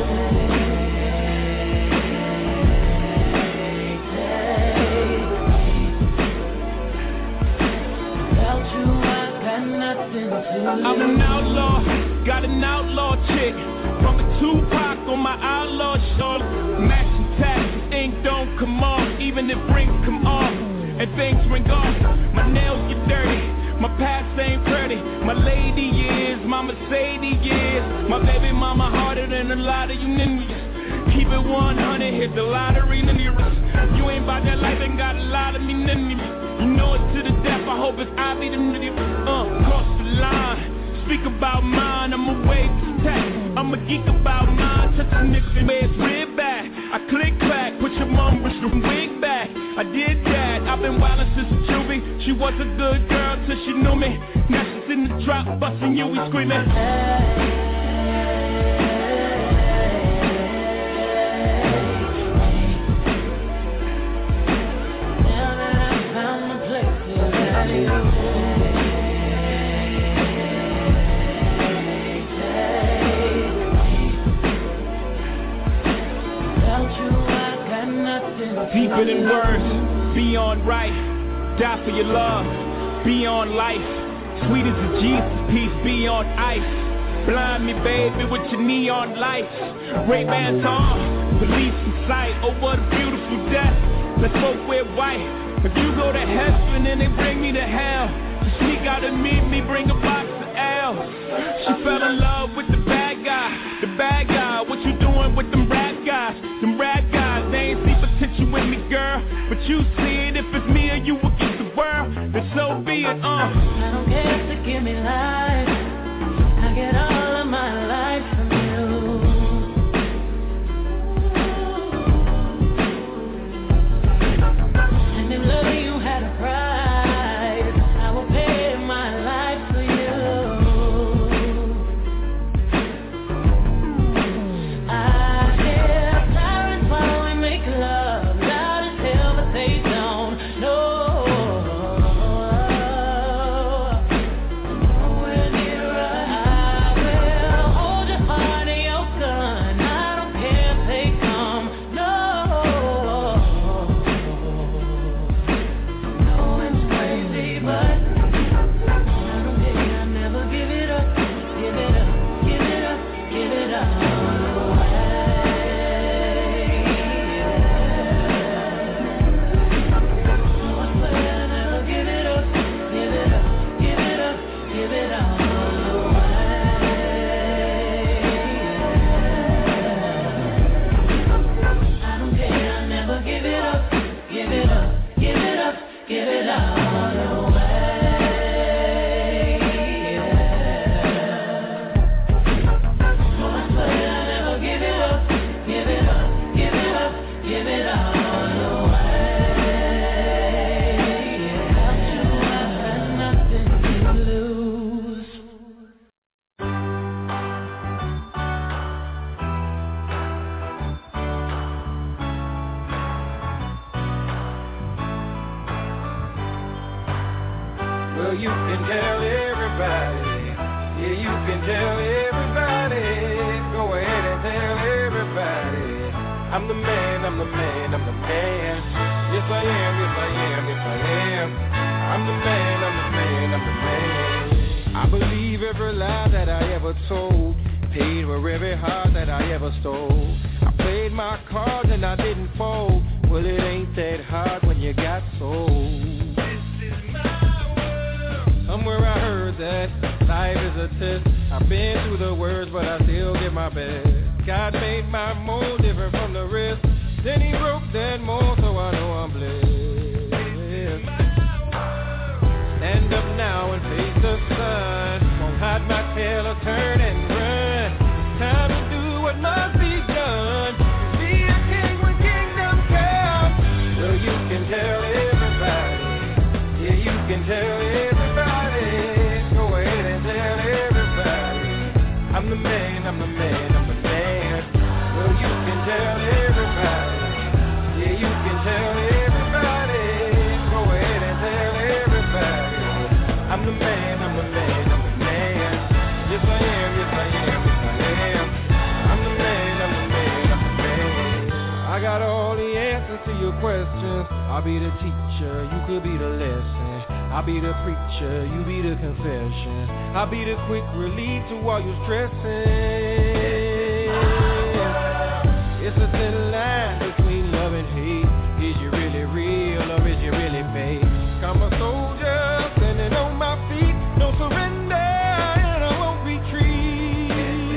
without you, I got nothing to I'm an outlaw, got an outlaw chick. From a Tupac on my outlaw shoulder. Matching tags, ink don't come off, even if rings come off. And things ring off, my nails get dirty. My past ain't pretty, my lady is, my Mercedes is. is. My baby mama harder than a lot of you ninjas. Keep it 100, hit the lottery, nigga. You ain't about that life, ain't got a lot of me, nigga. You know it to the death, I hope it's I be the nigga. Cross the line. Speak about mine, I'm a wave tech. I'm a geek about mine. Touch a nigga, man, it's rib back. I click back, put your mom with your wig back. I did that, I've been wildin' since a juvie. She was a good girl till she knew me. Now she's in the drop, bustin' you, we screamin'. Deeper than words, beyond right. Die for your love, beyond life. Sweet as a Jesus, peace beyond ice. Blind me, baby, with your neon lights. Ray-Bans on, police in sight. Over the beautiful death, let's both wear white. If you go to heaven and they bring me to hell, just sneak out and meet me, bring a box of L's. She fell in love with the bad guy, the bad guy. What you doing with them rap guys? Them rap guys, they ain't see potential with me, girl. But you see it, if it's me or you against the world, then so be it, I don't care if they give me life, I get all of my life from you. And if loving you had a price, I will pay my life for you. I hear sirens while we make love, loud as hell, but they don't know. I'll be the teacher, you could be the lesson. I'll be the preacher, you be the confession. I'll be the quick relief to all your stressing. It's a thin line between love and hate. Is you really real or is you really fake? I'm a soldier standing on my feet, no surrender and I won't retreat.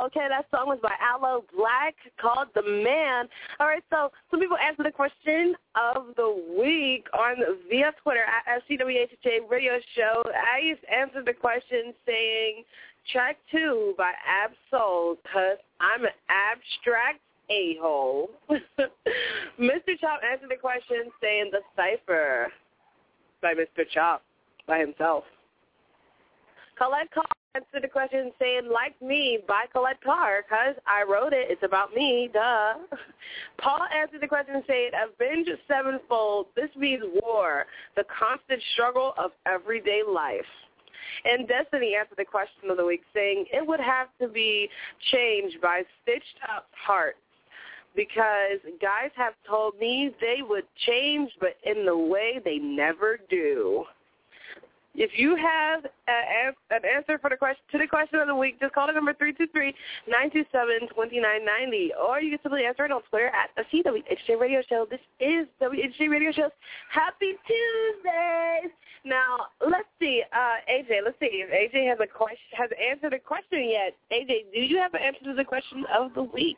Okay, that song was by Aloe Black called The Man. All right, so some people answered the question of the week via Twitter at FCWHJ Radio Show. I answered the question saying track 2 by Ab-Soul because I'm an abstract a-hole. Mr. Chop answered the question saying The Cypher by Mr. Chop by himself. Colette Carr answered the question saying Like Me by Colette Carr because I wrote it. It's about me, duh. Paul answered the question saying Avenged Sevenfold. This means war, the constant struggle of everyday life. And Destiny answered the question of the week saying it would have to be Changed by Stitched Up Heart because guys have told me they would change, but in the way they never do. If you have an answer for the question of the week, just call the number 323-927-2990, or you can simply answer it on Twitter at the CWHJ Radio Show. This is WHJ Radio Show's Happy Tuesdays. Now, let's see, AJ. Let's see if AJ has answered a question yet. AJ, do you have an answer to the question of the week?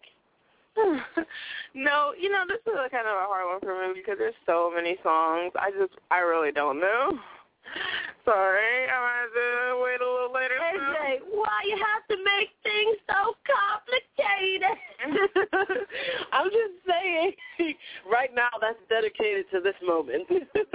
No, this is a kind of a hard one for me because there's so many songs. I really don't know. Sorry, I'm going to have to wait a little later. AJ, why you have to make things so complicated? I'm just saying, right now that's dedicated to this moment.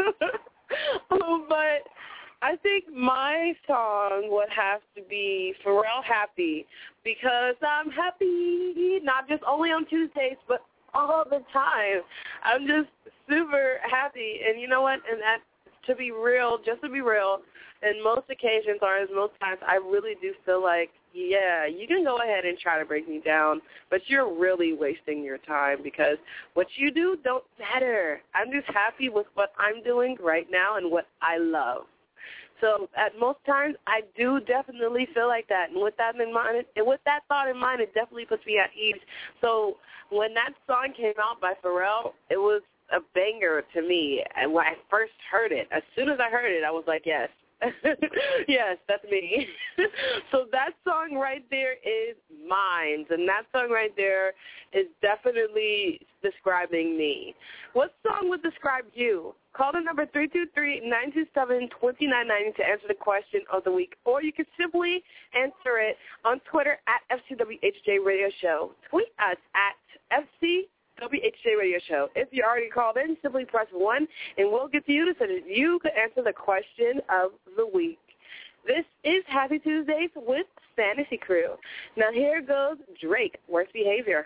But I think my song would have to be Pharrell Happy because I'm happy, not just only on Tuesdays, but all the time. I'm just super happy. And you know what? And that, to be real, in most occasions or as most times, I really do feel like, yeah, you can go ahead and try to break me down, but you're really wasting your time because what you do don't matter. I'm just happy with what I'm doing right now and what I love. So at most times, I do definitely feel like that. And with that in mind, and with that thought in mind, it definitely puts me at ease. So when that song came out by Pharrell, it was a banger to me. And when I first heard it, as soon as I heard it, I was like, yes. Yes, that's me. So that song right there is mine, and that song right there is definitely describing me. What song would describe you? Call the number 323-927-2990 to answer the question of the week, or you can simply answer it on Twitter at FCWHJ Radio Show. Tweet us at FCWHJ Radio Show. If you already called in, simply press 1, and we'll get to you so that you can answer the question of the week. This is Happy Tuesdays with Fantasy Crew. Now here goes Drake, Worst Behavior.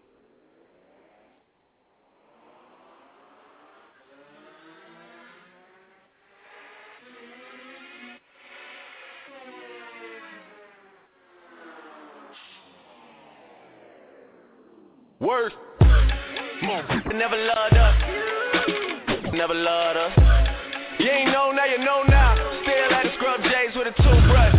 Worst. Never loved us. Never loved us. You ain't know now, you know now. Still at the scrub J's with a toothbrush.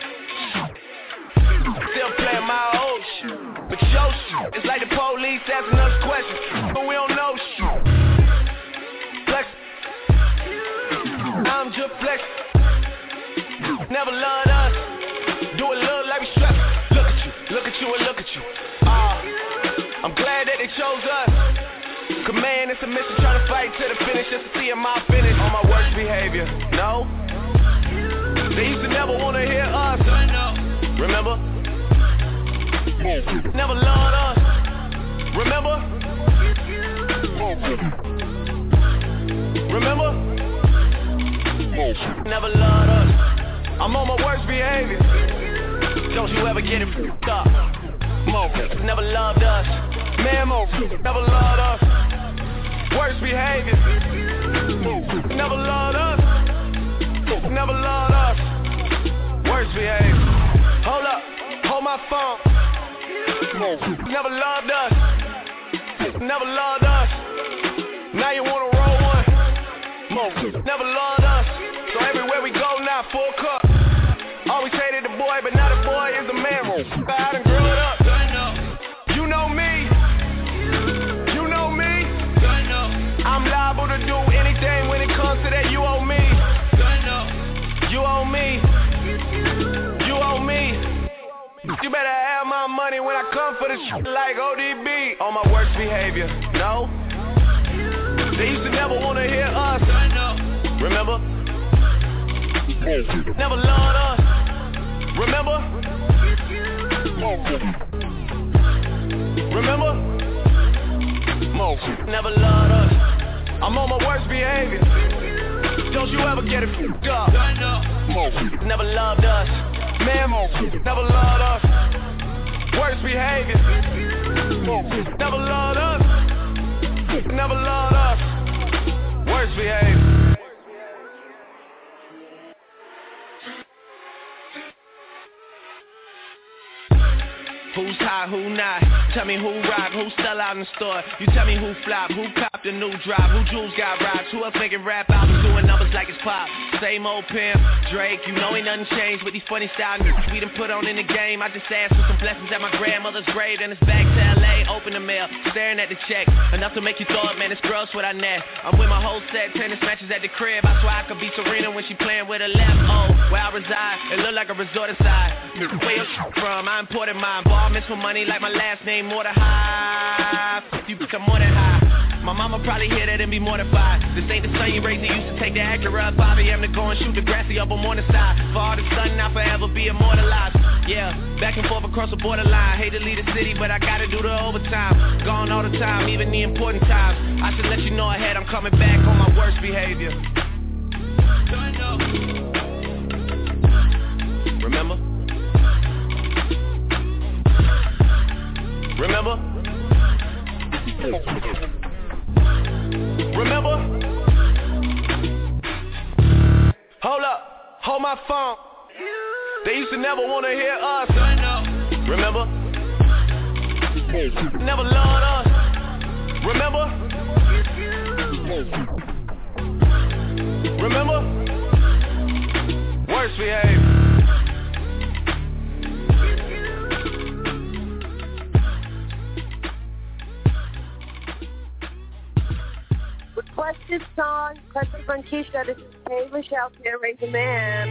Still playing my old shit. But your shit, it's like the police asking us questions, but we don't know shit. Flex. I'm just flex. Never loved us. Do it look like we stress. Look at you, and look at you. I'm glad that they chose us. Command and submission, trying to fight to the finish just to see my finish. On my worst behavior, no. They used to never want to hear us. Remember? Never loved us. Remember? Remember? Never loved us. I'm on my worst behavior. Don't you ever get it f***ed up. Never loved us. Man, never loved us. Worst behavior. Never loved us. Never loved us. Worst behavior. Hold up, hold my phone. Never loved us. Never loved us. Now you wanna roll one. Never loved us. So everywhere we go now, full cup. Always hated the boy, but now the boy is the man. I done grew it up. You know me. You know me. I'm liable to do anything when it comes to that. You owe me. You owe me. You owe me. You better have my money this shit like ODB on my worst behavior. No, they used to never wanna hear us. Remember? Never loved us. Remember? Remember? Never loved us. I'm on my worst behavior. Don't you ever get it f***ed up. Never loved us. Man, never loved us. Worst behavior. Never loved us. Never loved us. Worst behavior. Who's hot, who not? Tell me who rock, who sell out in the store. You tell me who flop, who copped the new drop, who jewels got rocks, who else making rap albums doing numbers like it's pop. Same old pimp, Drake, you know ain't nothing changed with these funny style niggas we done put on in the game. I just asked for some blessings at my grandmother's grave, and it's back to LA, open the mail, staring at the check. Enough to make you throw up, man, it's gross what I net. I'm with my whole set, tennis matches at the crib. I swear I could beat Serena when she playing with her left. Oh, where I reside, it look like a resort aside. Where you from, I imported mine. Ball miss for money like my last name, more than high. You become more than high. My mama probably hear that and be mortified. This ain't the son you raised, you used to take the Acura up. Bobby, I'm to go and shoot the grassy up on morning side. For all the sun, I'll forever be immortalized. Yeah, back and forth across the borderline. Hate to leave the city, but I gotta do the overtime. Gone all the time, even the important times. I should let you know ahead, I'm coming back on my worst behavior. Remember? Remember? Remember? Hold up, hold my phone. They used to never wanna hear us. Remember? Never loved us. Remember? Remember? Worst behavior. Requested song, question from Keisha. This is Hey Michelle here, Raise a Man.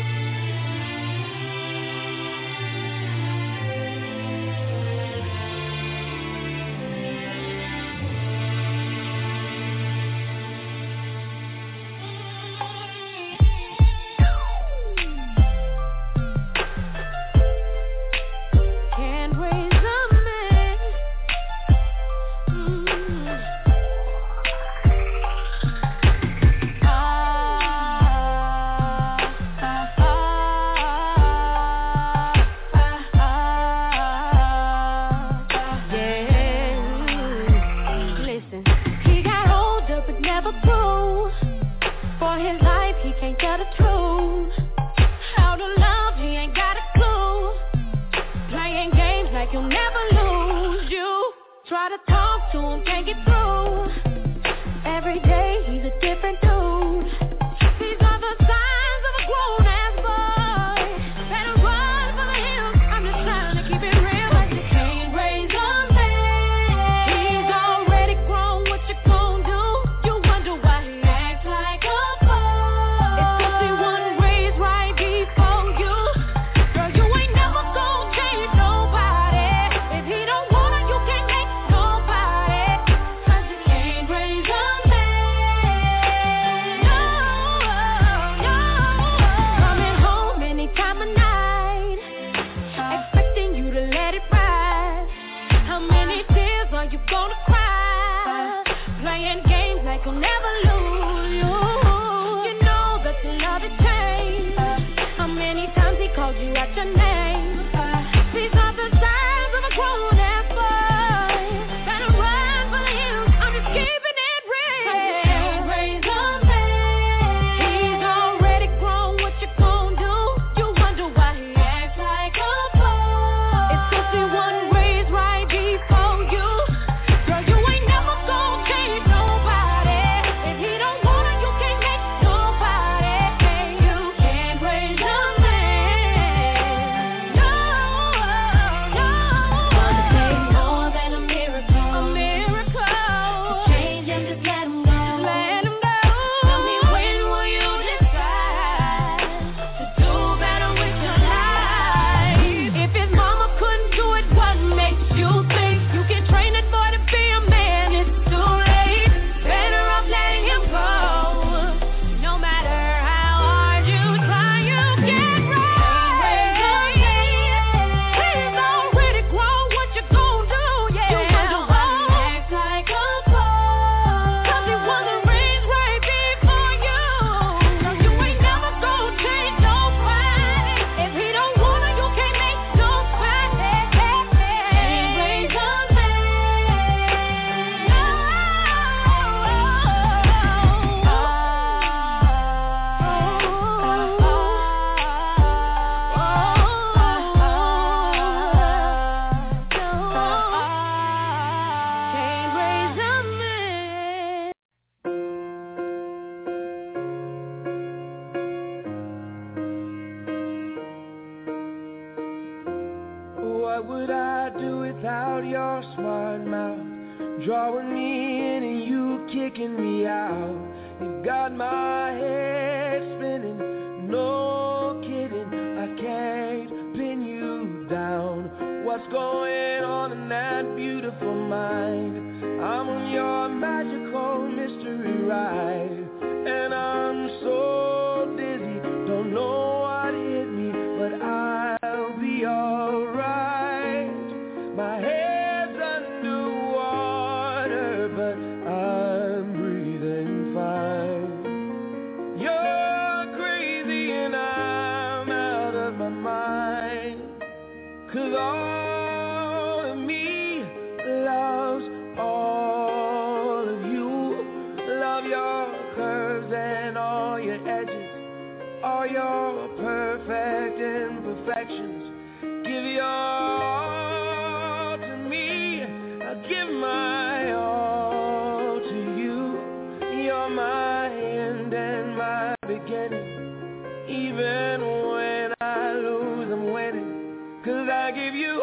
your smart mouth, drawing me in and you kicking me out. You got my head spinning, no kidding, I can't pin you down. What's going on in that beautiful mind? I'm on your magical mystery ride, and I'm so dizzy, don't know what hit me, but I'll be alright. My head's underwater, but I'm breathing fine. You're crazy and I'm out of my mind, 'cause all of me loves all of you. Love your curves and all your edges, all your perfect imperfections. Give your all to me, I'll give my all to you. You're my end and my beginning. Even when I lose, I'm winning, 'cause I give you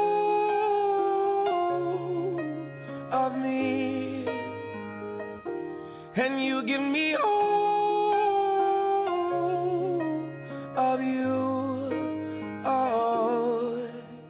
all of me, and you give me all of you. Oh,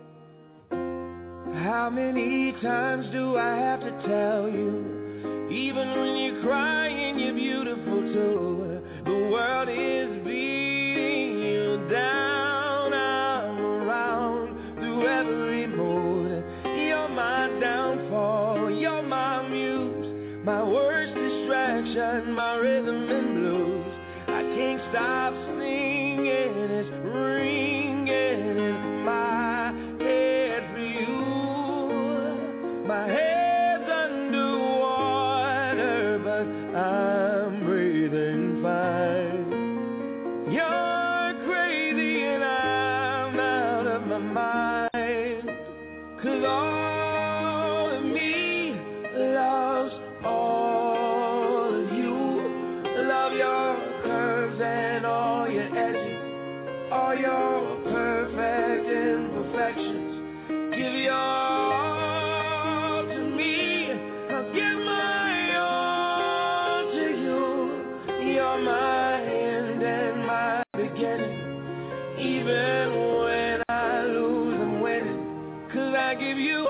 how many times do I have to tell you? Even when you're crying, you're beautiful too. The world is beating you down. I'm around through every mood. You're my downfall, you're my muse, my worst distraction, my rhythm and blues. I can't stop singing, it's ringing in my head for you. My head's underwater, but I'm breathing fine. You're crazy and I'm out of my mind, 'cause all of me loves all of you. Love your curves and all your edges, all your perfect imperfections. Give your all to me, I'll give my all to you. You're my end and my beginning. Even when I lose, I'm winning, 'cause I give you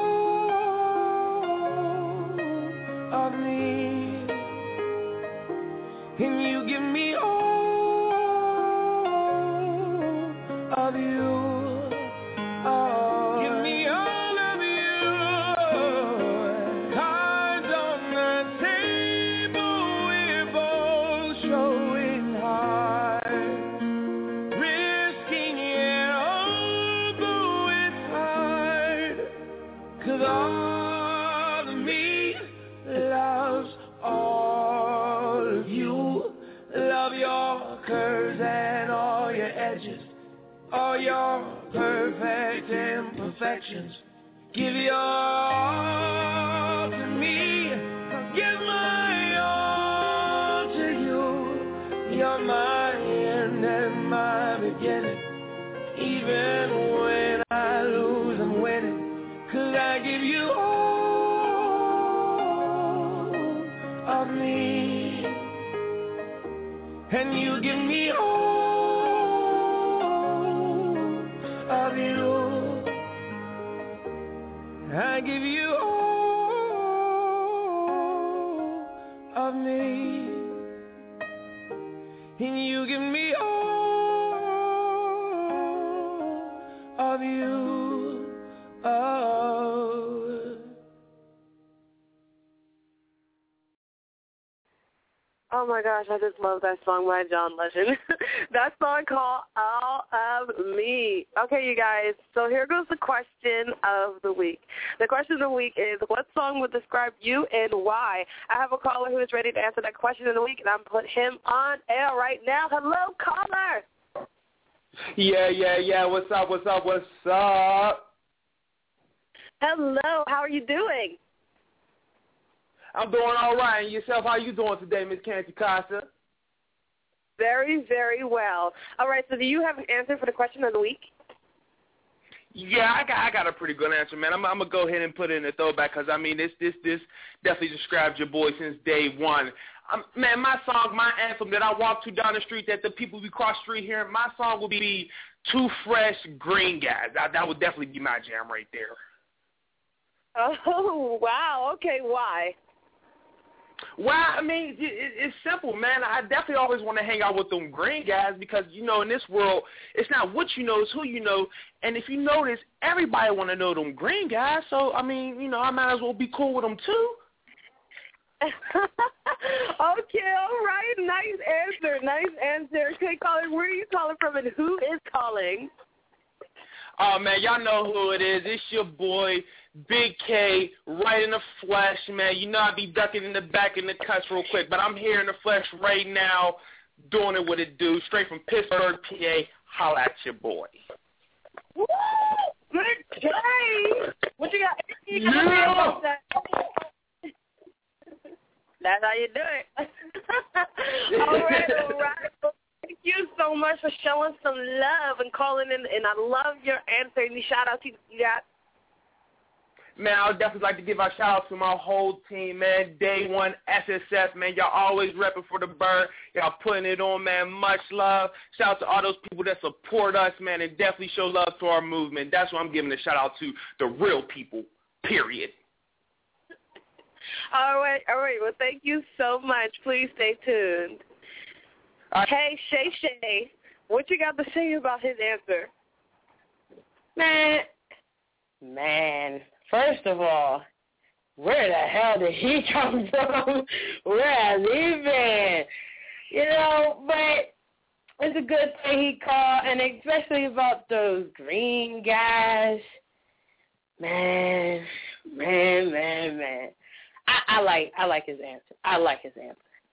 all of me, and you give me all of you. Oh, give me all of you. Cards on the table, we're both showing hard, risking it all, though it's hard, 'cause all of me loves all of you. Love your curves and all your edges, all your perfect imperfections. Give your all to me, I'll give my all to you. You're my end and my beginning. Even when I lose, I'm winning, 'cause I give you all of me, and you give me all of you. I give you all of me, and you give me all of you. Oh my gosh, I just love that song by John Legend. That song called All of Me. Okay, you guys, so here goes the question of the week. The question of the week is, what song would describe you and why? I have a caller who is ready to answer that question of the week, and I'm putting him on air right now. Hello, caller. Yeah. What's up? Hello, how are you doing? I'm doing all right. And yourself, how you doing today, Miss Canty Costa? Very, very well. All right, so do you have an answer for the question of the week? Yeah, I got a pretty good answer, man. I'm gonna go ahead and put it in the throwback because I mean this definitely describes your boy since day one. Man, my song, my anthem that I walk to down the street that the people we cross the street hearing, my song will be Too Fresh, Green Guys. That would definitely be my jam right there. Oh, wow. Okay, why? Well, I mean, it's simple, man. I definitely always want to hang out with them green guys because, you know, in this world, it's not what you know, it's who you know. And if you notice, everybody want to know them green guys. So, I mean, you know, I might as well be cool with them, too. Okay, all right. Nice answer. Okay, caller, where are you calling from and who is calling? Oh, man, y'all know who it is. It's your boy, Big K, right in the flesh, man. You know I be ducking in the back in the cuts real quick, but I'm here in the flesh right now doing it with it do. Straight from Pittsburgh, PA. Holla at your boy. Woo! Big K! What you got? Yeah. That's how you do it. All right. Thank you so much for showing some love and calling in, and I love your answer. Any shout-outs you got? Man, I would definitely like to give a shout-out to my whole team, man. Day one, SSF, man. Y'all always repping for the bird. Y'all putting it on, man. Much love. Shout out to all those people that support us, man, and definitely show love to our movement. That's what I'm giving a shout-out to, the real people, period. All right. Well, thank you so much. Please stay tuned. Hey, Shay, what you got to say about his answer? Man, first of all, where the hell did he come from? Where has he been? You know, but it's a good thing he called, and especially about those green guys. Man. I like his answer.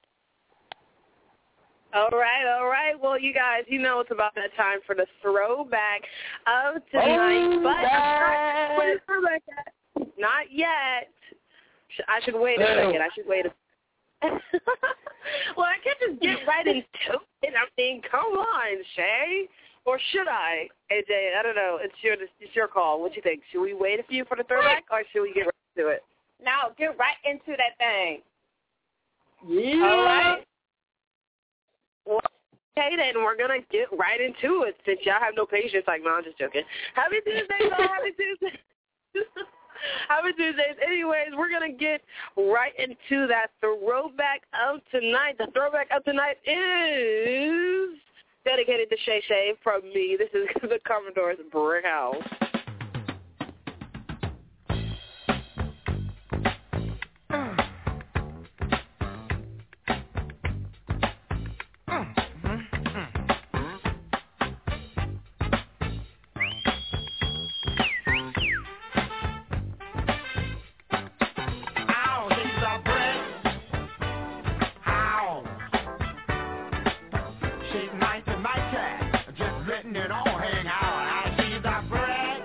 All right. Well, you guys, you know it's about that time for the throwback of tonight. Not yet. I should wait a second. Well, I can't just get right into it. I mean, come on, Shay. Or should I? AJ, I don't know. It's your call. What you think? Should we wait a few for the throwback, or should we get right to it? No, get right into that thing. Yeah. All right. Well, okay, then we're going to get right into it since y'all have no patience. Like, no, I'm just joking. Happy Tuesday, y'all. Happy Tuesday. Happy Tuesdays. Anyways, we're going to get right into that throwback of tonight. The throwback of tonight is dedicated to Shay Shay from me. This is the Commodores Brick House. Just letting it all hang out. She's a bread.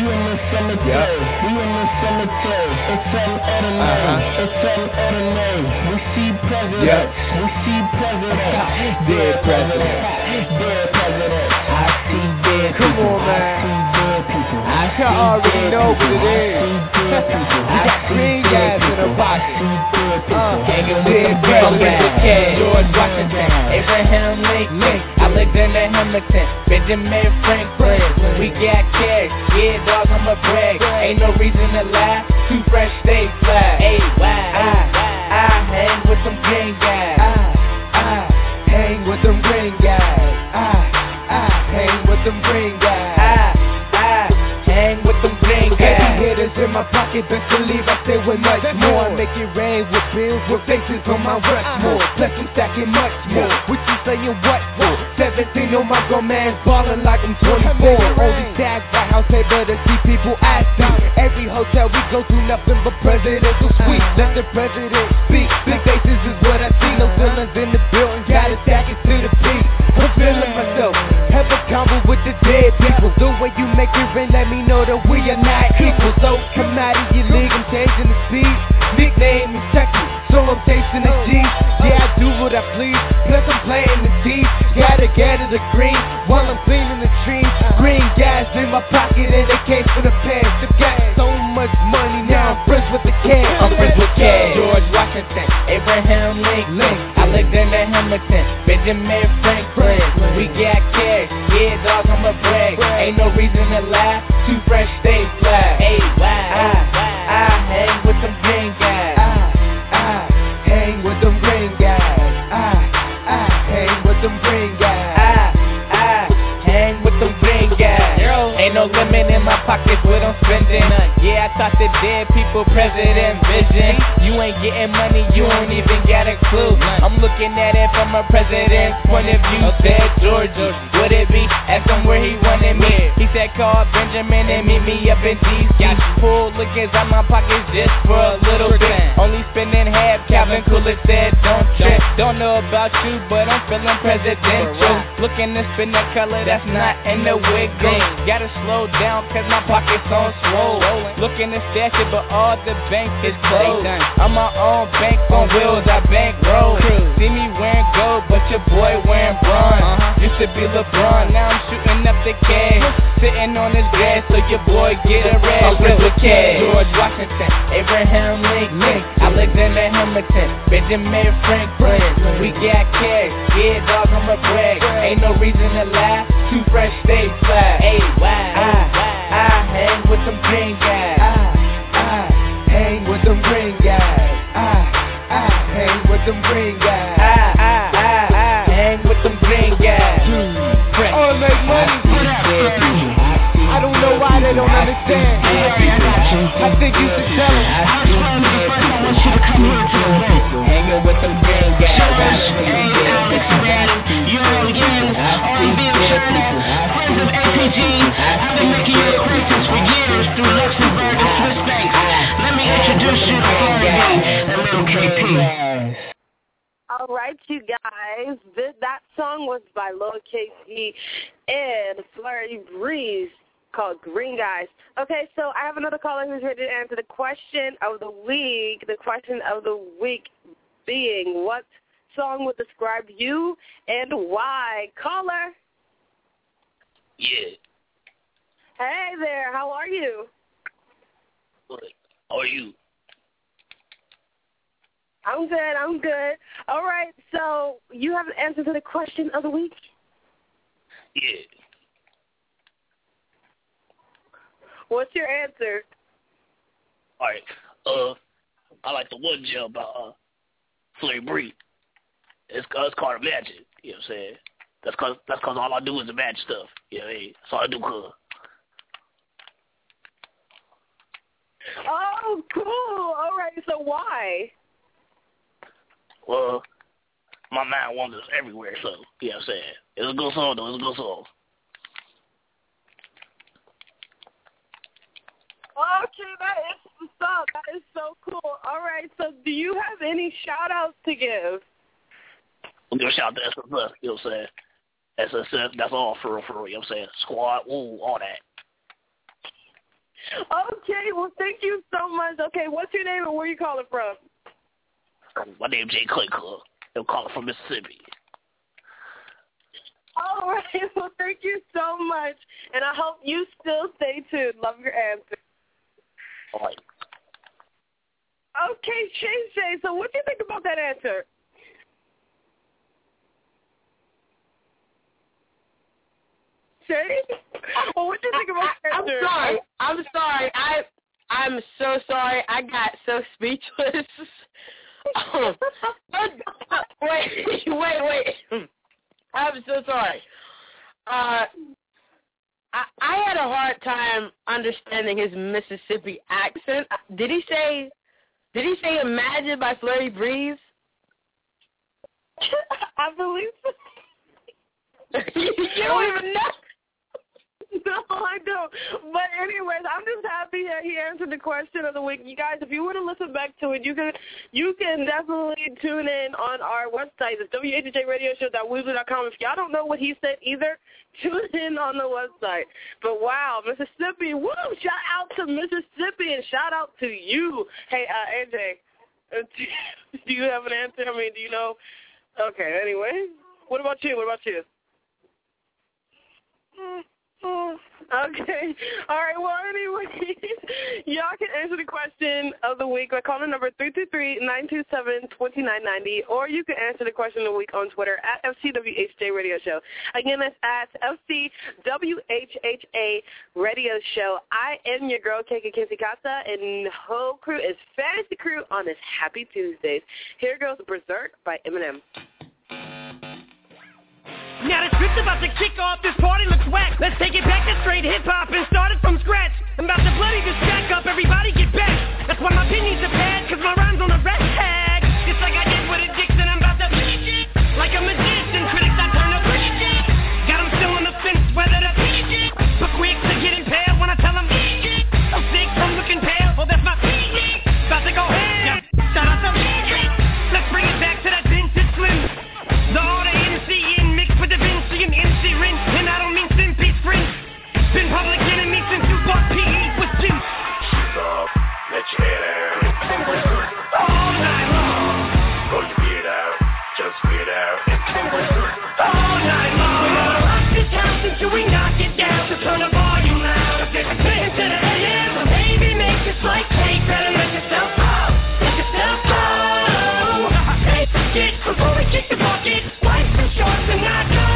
in the cemetery. We in the cemetery. It's something ordinary. It's something ordinary. We see presidents. We see presidents. Dead president. Dead president. I see dead people. Come on, man. I see dead people. I already know what it is. I got green guys in the pocket. Hanging with George Washington, Abraham Lincoln, Alexander Hamilton, Benjamin Franklin. We got cash, yeah, dog, I'm a brag. Ain't no reason to lie. Too fresh, stay fly. Hey, I hang with them green guys. I hang with them green guys. I hang with them green guys. I hang with them green guys. Heavy hitters in my pocket, best believe I stay with much more. Make it rain with bills, with faces on my Rushmore. Plus I'm stacking much more. What you saying what for? 17 on my grown man, ballin' like I'm 24. Only tag White House table to see people asking. Every hotel we go to, nothing but presidential suites. Let the president speak. Big faces is what I see. No villains in the building, gotta stack it to the beat. I'm feeling myself. Have a combo with the dead people. The way you make it rain, let me know that we are not equal. So come out of your league, I'm changing the speed. Nickname is Chucky, so I'm chasing the G. Yeah, I do what I please, plus I'm playing the deep. Gotta gather the green, while I'm cleaning the trees. Green guys in my pocket and they came for the pants. They got so much money, now I'm friends with the cash. I'm friends with cash. George Washington, Abraham Lincoln, Alexander Hamilton, Benjamin Franklin. We got cash, yeah, dog, I'm a brag. Ain't no reason to lie. Too fresh, stay fly. Hey, I hang with them green guys. I hang with them green guys. I hang with them green guys. I hang with them green guys. Ain't no limit in my pockets what I'm spending. Yeah, I thought the dead people president vision. You ain't getting money, you don't even got a clue. I'm looking at it from a president's point of view. Said Georgia, would it be? Asked him where he wanted me. He said call Benjamin and meet me up in D.C. Full lookings out my pockets just for a little bit. Only spending half, Calvin Coolidge said don't trip. Don't know about you, but I'm feeling presidential. Looking to spin that color that's not in the wiggle. Gotta slow down cause my pocket's on swole. Looking to stash it but all the bank is closed. I'm my own bank on wheels, I bank roll. See me wearing gold but your boy wearing bronze. Used to be LeBron, now I'm shooting up the cash. Sitting on this grass so your boy get a red. I'm friends with cash. George Washington, Abraham Lincoln, Alexander Hamilton, Benjamin Franklin. We got cash, yeah dog, I'm a brag. Ain't no reason to lie. Too fresh, stay fly. Hey, I hang with them green guys. I hang with them green guys. I hang with them green guys. I hang with them green guys. All make money. I don't know why they don't understand. I think you should tell them. Hanging with them green guys. Friends of APG, I've been making your acquaintance for years through Luxembourg and Swiss banks. Let me introduce you to Florida and Little KP. All right, you guys. That song was by Lil KP and Flurry Breeze called Green Guys. Okay, so I have another caller who's ready to answer the question of the week. The question of the week being, what song would describe you and why? Caller? Yeah. Hey there, how are you? Good. How are you? I'm good. All right, so you have an answer to the question of the week? Yeah. What's your answer? All right. I like the one jump by Flurry Breeze. It's called Magic. You know what I'm saying? That's cause all I do is the magic stuff. You know what I mean? That's all I do, cuz. Oh, cool. All right, so why? Well, my mind wanders everywhere, so, you know what I'm saying? It's a good song, though. It's a good song. Okay, that is what's up. That is so cool. All right, so do you have any shout-outs to give? I'm going to shout out to SSF, you know what I'm saying? SSF, that's all for real, you know what I'm saying? Squad, ooh, all that. Okay, well, thank you so much. Okay, what's your name and where are you calling from? My name's Jay Clinker. I'm calling from Mississippi. All right, well, thank you so much, and I hope you still stay tuned. Love your answer. All right. Okay, Shay, so what do you think about that answer? Shay? Well, what do you think about that answer? I'm sorry. I'm so sorry. I got so speechless. Wait. I'm so sorry. I had a hard time understanding his Mississippi accent. Did he say Imagine by Flurry Breeze? I believe so. You don't even know. No, I don't. But anyways, I'm just happy that he answered the question of the week. You guys, if you want to listen back to it, you can definitely tune in on our website. It's whjjradioshow.weebly.com. If y'all don't know what he said either, tune in on the website. But wow, Mississippi, woo! Shout out to Mississippi and shout out to you. Hey, AJ, do you have an answer? I mean, do you know? Okay, anyway. What about you? Okay. All right. Well, anyway, y'all can answer the question of the week by calling number 323-927-2990, or you can answer the question of the week on Twitter at FCWHJ Radio Show. Again, that's at FCWHHA Radio Show. I am your girl, KK Kenzie Casa, and the whole crew is Fantasy Crew on this Happy Tuesdays. Here goes Berserk by Eminem. Now the script's about to kick off, this party looks whack. Let's take it back to straight hip-hop and start it from scratch. I'm about to bloody this jack up, everybody get back. That's why my opinions are bad, cause my rhymes on the red tag. Just like I did with Addiction, I'm about to bleach it. Like a magician, critics I turn to preach it. Got them still on the fence, whether to teach it. But quick to get impaled when I tell them eat it. I'm sick from looking pale, oh that's my feet. About to go ham, shout out to Legit. Let's bring it back to that vintage slim. The order NC mixed with Da Vinci and MC Rin. And I don't mean Simpy's friends. Been public enemy since you thought PE was juice. Shoes off, let your head out. All night long. Pull your beard out, just weird out. All night long. We're gonna rock this house until we knock it down. So turn the volume loud. Listen to the AM. Baby, make this like cake. Better let yourself go. Let yourself go. Hey, forget before we kick the bucket. Life is short and not go.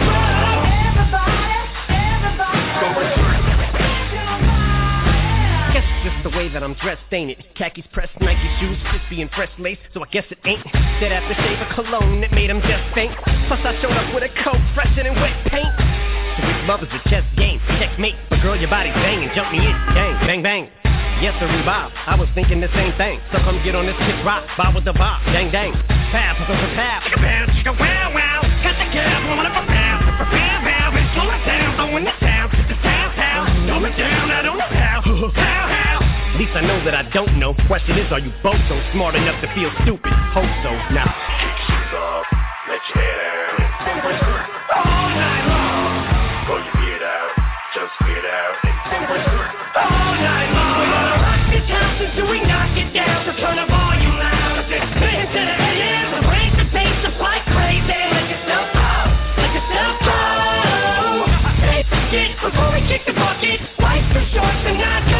Guess it's just the way that I'm dressed, ain't it? Khakis pressed, Nike shoes, crispy and fresh lace, so I guess it ain't that aftershave of cologne that made him just faint. Plus I showed up with a coat fresher than wet paint. So this love is a chess game, checkmate. But girl, your body's banging, jump me in, gang, bang, bang. Yes, sir, Bob. I was thinking the same thing. So come get on this kick rock, bob with the bob, dang, dang. Pow, pow, pow, pow. Chicka pow, chicka wow, wow. Cut the cab, woman up a pow, pow, pow, and slow it down, throwing the town, the town, throw it down, I don't know how, how. At least I know that I don't know. Question is, are you both so smart enough to feel stupid? Hope so, now. Kick shoes off, let your head out. All night long. Pull your beard out, just weird out. All night long. We're gonna rock this house until we knock it down. So turn the volume loud. Listen to the AM. Raise the bass up like crazy. Let yourself go. Let yourself go. Hey, forget before we kick the bucket. Life's too short to not go.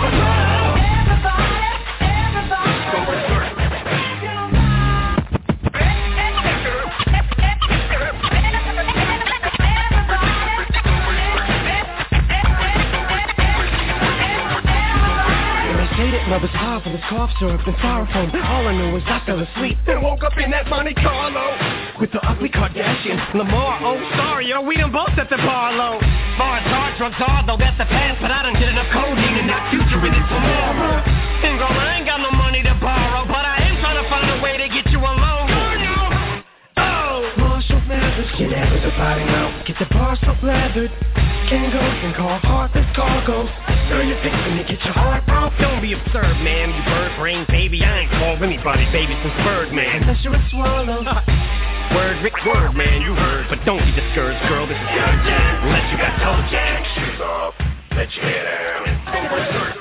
Mother's high from his cough syrup and styrofoam. All I knew is I fell asleep and woke up in that Monte Carlo with the ugly Kardashian Lamar. Oh, sorry, yo, we done both at the bar low. Bars hard, drugs hard, though that's the past. But I done get enough codeine and that future in it tomorrow. And girl, I ain't got no money to borrow, but I am trying to find a way to get you alone. Oh, Marshall Mathers, get everybody now. Get the bar so lathered. Kangos and call heartless cargoes. Girl, you're fixing to get your heart broke. Don't be absurd, man, you bird brain baby. I ain't called anybody baby since Birdman. Unless you're a swallow. Word, Rick, word, man, you heard. But don't be discouraged, girl, this is your jam. Unless you got toe jam. Shoes off, let your head out.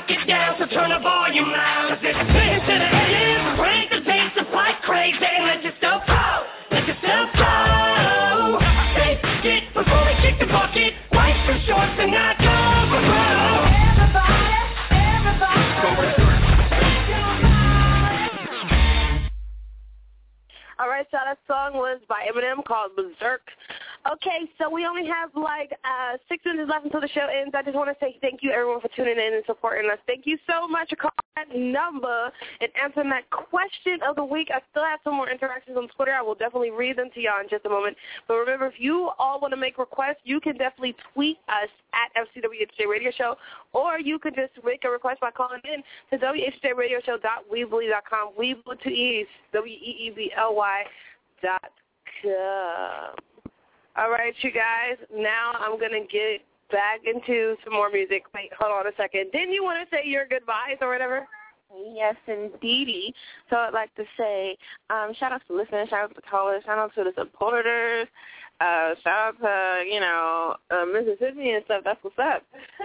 knock it down, so turn the volume loud. Listen to the AM, crank the bass to fight crazy. Let your stuff go, let your stuff go. Say it before we kick the bucket. White for shorts and not go for broke. All right, so that song was by Eminem called Berserk. Okay, so we only have like 6 minutes left until the show ends. I just want to say thank you, everyone, for tuning in and supporting us. Thank you so much for calling that number and answering that question of the week. I still have some more interactions on Twitter. I will definitely read them to y'all in just a moment. But remember, if you all want to make requests, you can definitely tweet us at FCWHJ Radio Show, or you can just make a request by calling in to WHJRadioshow.weebly.com. Weebly with 2 E's, WEEBLY.com. All right, you guys, now I'm going to get back into some more music. Wait, hold on a second. Didn't you want to say your goodbyes or whatever? Yes, indeedy. So I'd like to say shout out to listeners, shout out to the callers, shout out to the supporters, shout out to, Mississippi and stuff. That's what's up.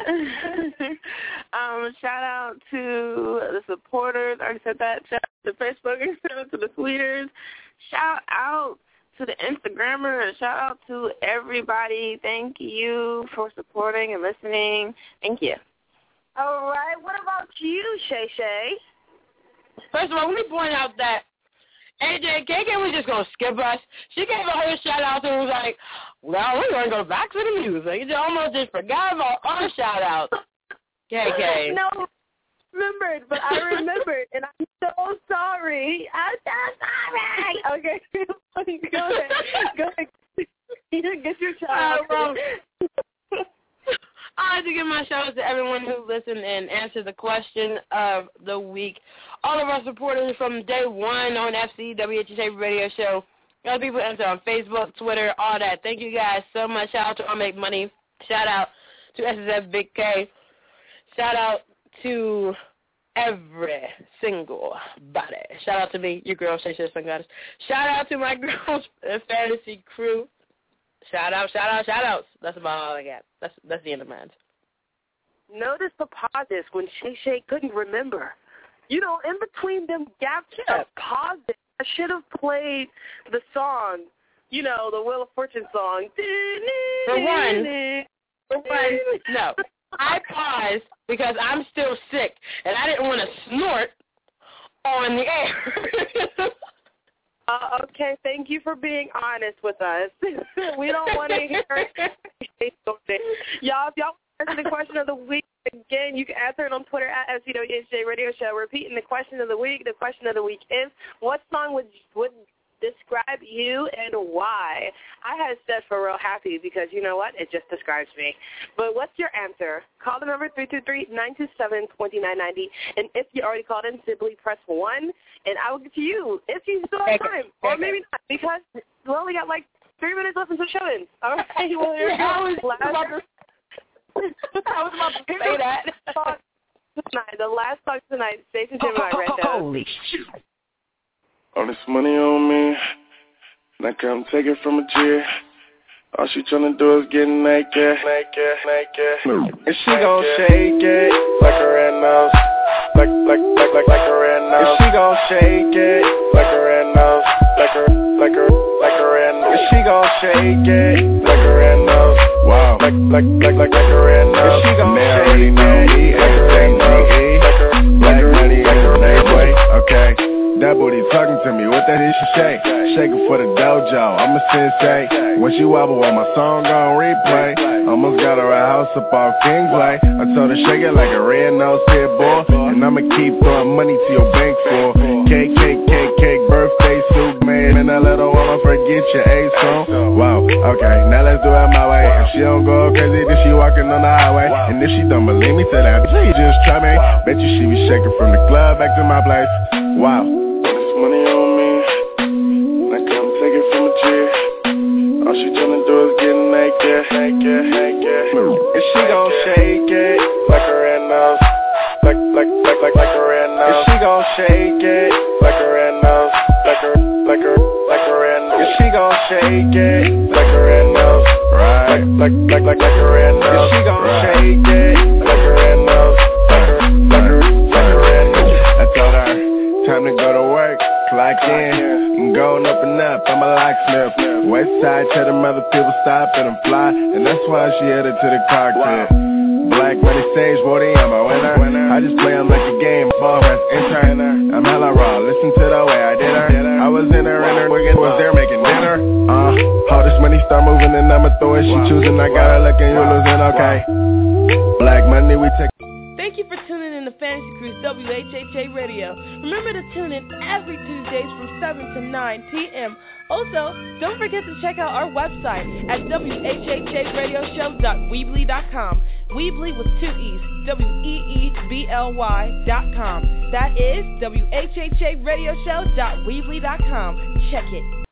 Shout out to the supporters. I already said that. Shout out to Facebook. Shout out to the tweeters. Shout out to the Instagrammers. Shout out to everybody. Thank you for supporting and listening. Thank you. All right. What about you, Shay Shay? First of all, let me point out that AJ KK was just going to skip us. She gave a whole shout-out and was like, well, we're going to go back to the music. You almost just forgot about our shout-out. KK. No, remembered, but I remembered, and I'm so sorry. I'm so sorry. Okay. Go ahead. Get your shout-out. I like to give my shout-out to everyone who listened and answered the question of the week. All of our supporters from day one on FCWHJ Radio Show. Other people answer on Facebook, Twitter, all that. Thank you guys so much. Shout out to All Make Money. Shout out to SSF Big K. Shout out to every single body. Shout out to me, your girl, Shay Shay Sun Goddess. Shout out to my girls fantasy crew. Shout outs. That's about all I got. That's the end of mine. Notice the pauses when Shay Shay couldn't remember. In between them gaps of pauses, I should have played the song, the Wheel of Fortune song. For one, no. I paused because I'm still sick, and I didn't want to snort on the air. Okay, thank you for being honest with us. We don't want to hear something. Y'all, if y'all answer the question of the week, again, you can answer it on Twitter at FCWHJ Radio Show. Repeating the question of the week. The question of the week is, what song would describe you and why? I had said For Real Happy because you know what? It just describes me. But what's your answer? Call the number 323-927-2990. And if you already called in, simply press 1, and I will get to you if you still have time. Or maybe not, because we only got like 3 minutes left until the show ends. All right? Well, I was about to say that. The last song tonight, Stacey Gemini read that. Holy shit. All this money on me, and I come take it from a G. All she tryna do is get naked. And she gon' shake it like a red nose, like a red nose. And she gon' shake it like a red nose, like a red nose. And she gon' shake it like a red nose, wow, like a red nose. And she gon' shake it like a red nose, like a red nose. Okay. That booty talking to me, what that is she shake? Shaking for the dojo, I'm a sensei. When she wobble on my song on replay, almost got her a house up off Kingsley. I told her shake it like a red-nosed pit bull, and I'ma keep throwing money to your bank for cake, birthday soup, man. And I let her wanna forget your A song. Wow, okay, now let's do it my way. If she don't go crazy, then she walking on the highway. And if she don't believe me, tell that bitch, just try me. Bet you she be shaking from the club back to my place. Wow. Money on me, and I come take it from a G. All she tryna do is get naked. And she gon' shake it like a red nose, like a red nose. And she gon' shake it like a red nose, like a red nose. And she gon' shake it like a red nose, right? Like a red nose. And she gon' shake it like a red nose, like a side, tell them other people stop and I'm fly. And that's why she headed to the cockpit. Black money stage, Woody, I'm a winner. I just play them like a game, ball press intern. I'm hella raw, listen to the way I did her. I was in her was there making dinner. All this money start moving and I'ma throw it. She choosing, I got her looking, you losing, okay. Black money, we take. Thank you for tuning in to Fantasy Cruise WHHA Radio. Remember to tune in every Tuesdays from 7 to 9 p.m. Also, don't forget to check out our website at whhradioshow.weebly.com. Weebly with 2 E's, WEEBLY.com. That is whhradioshow.weebly.com. Check it.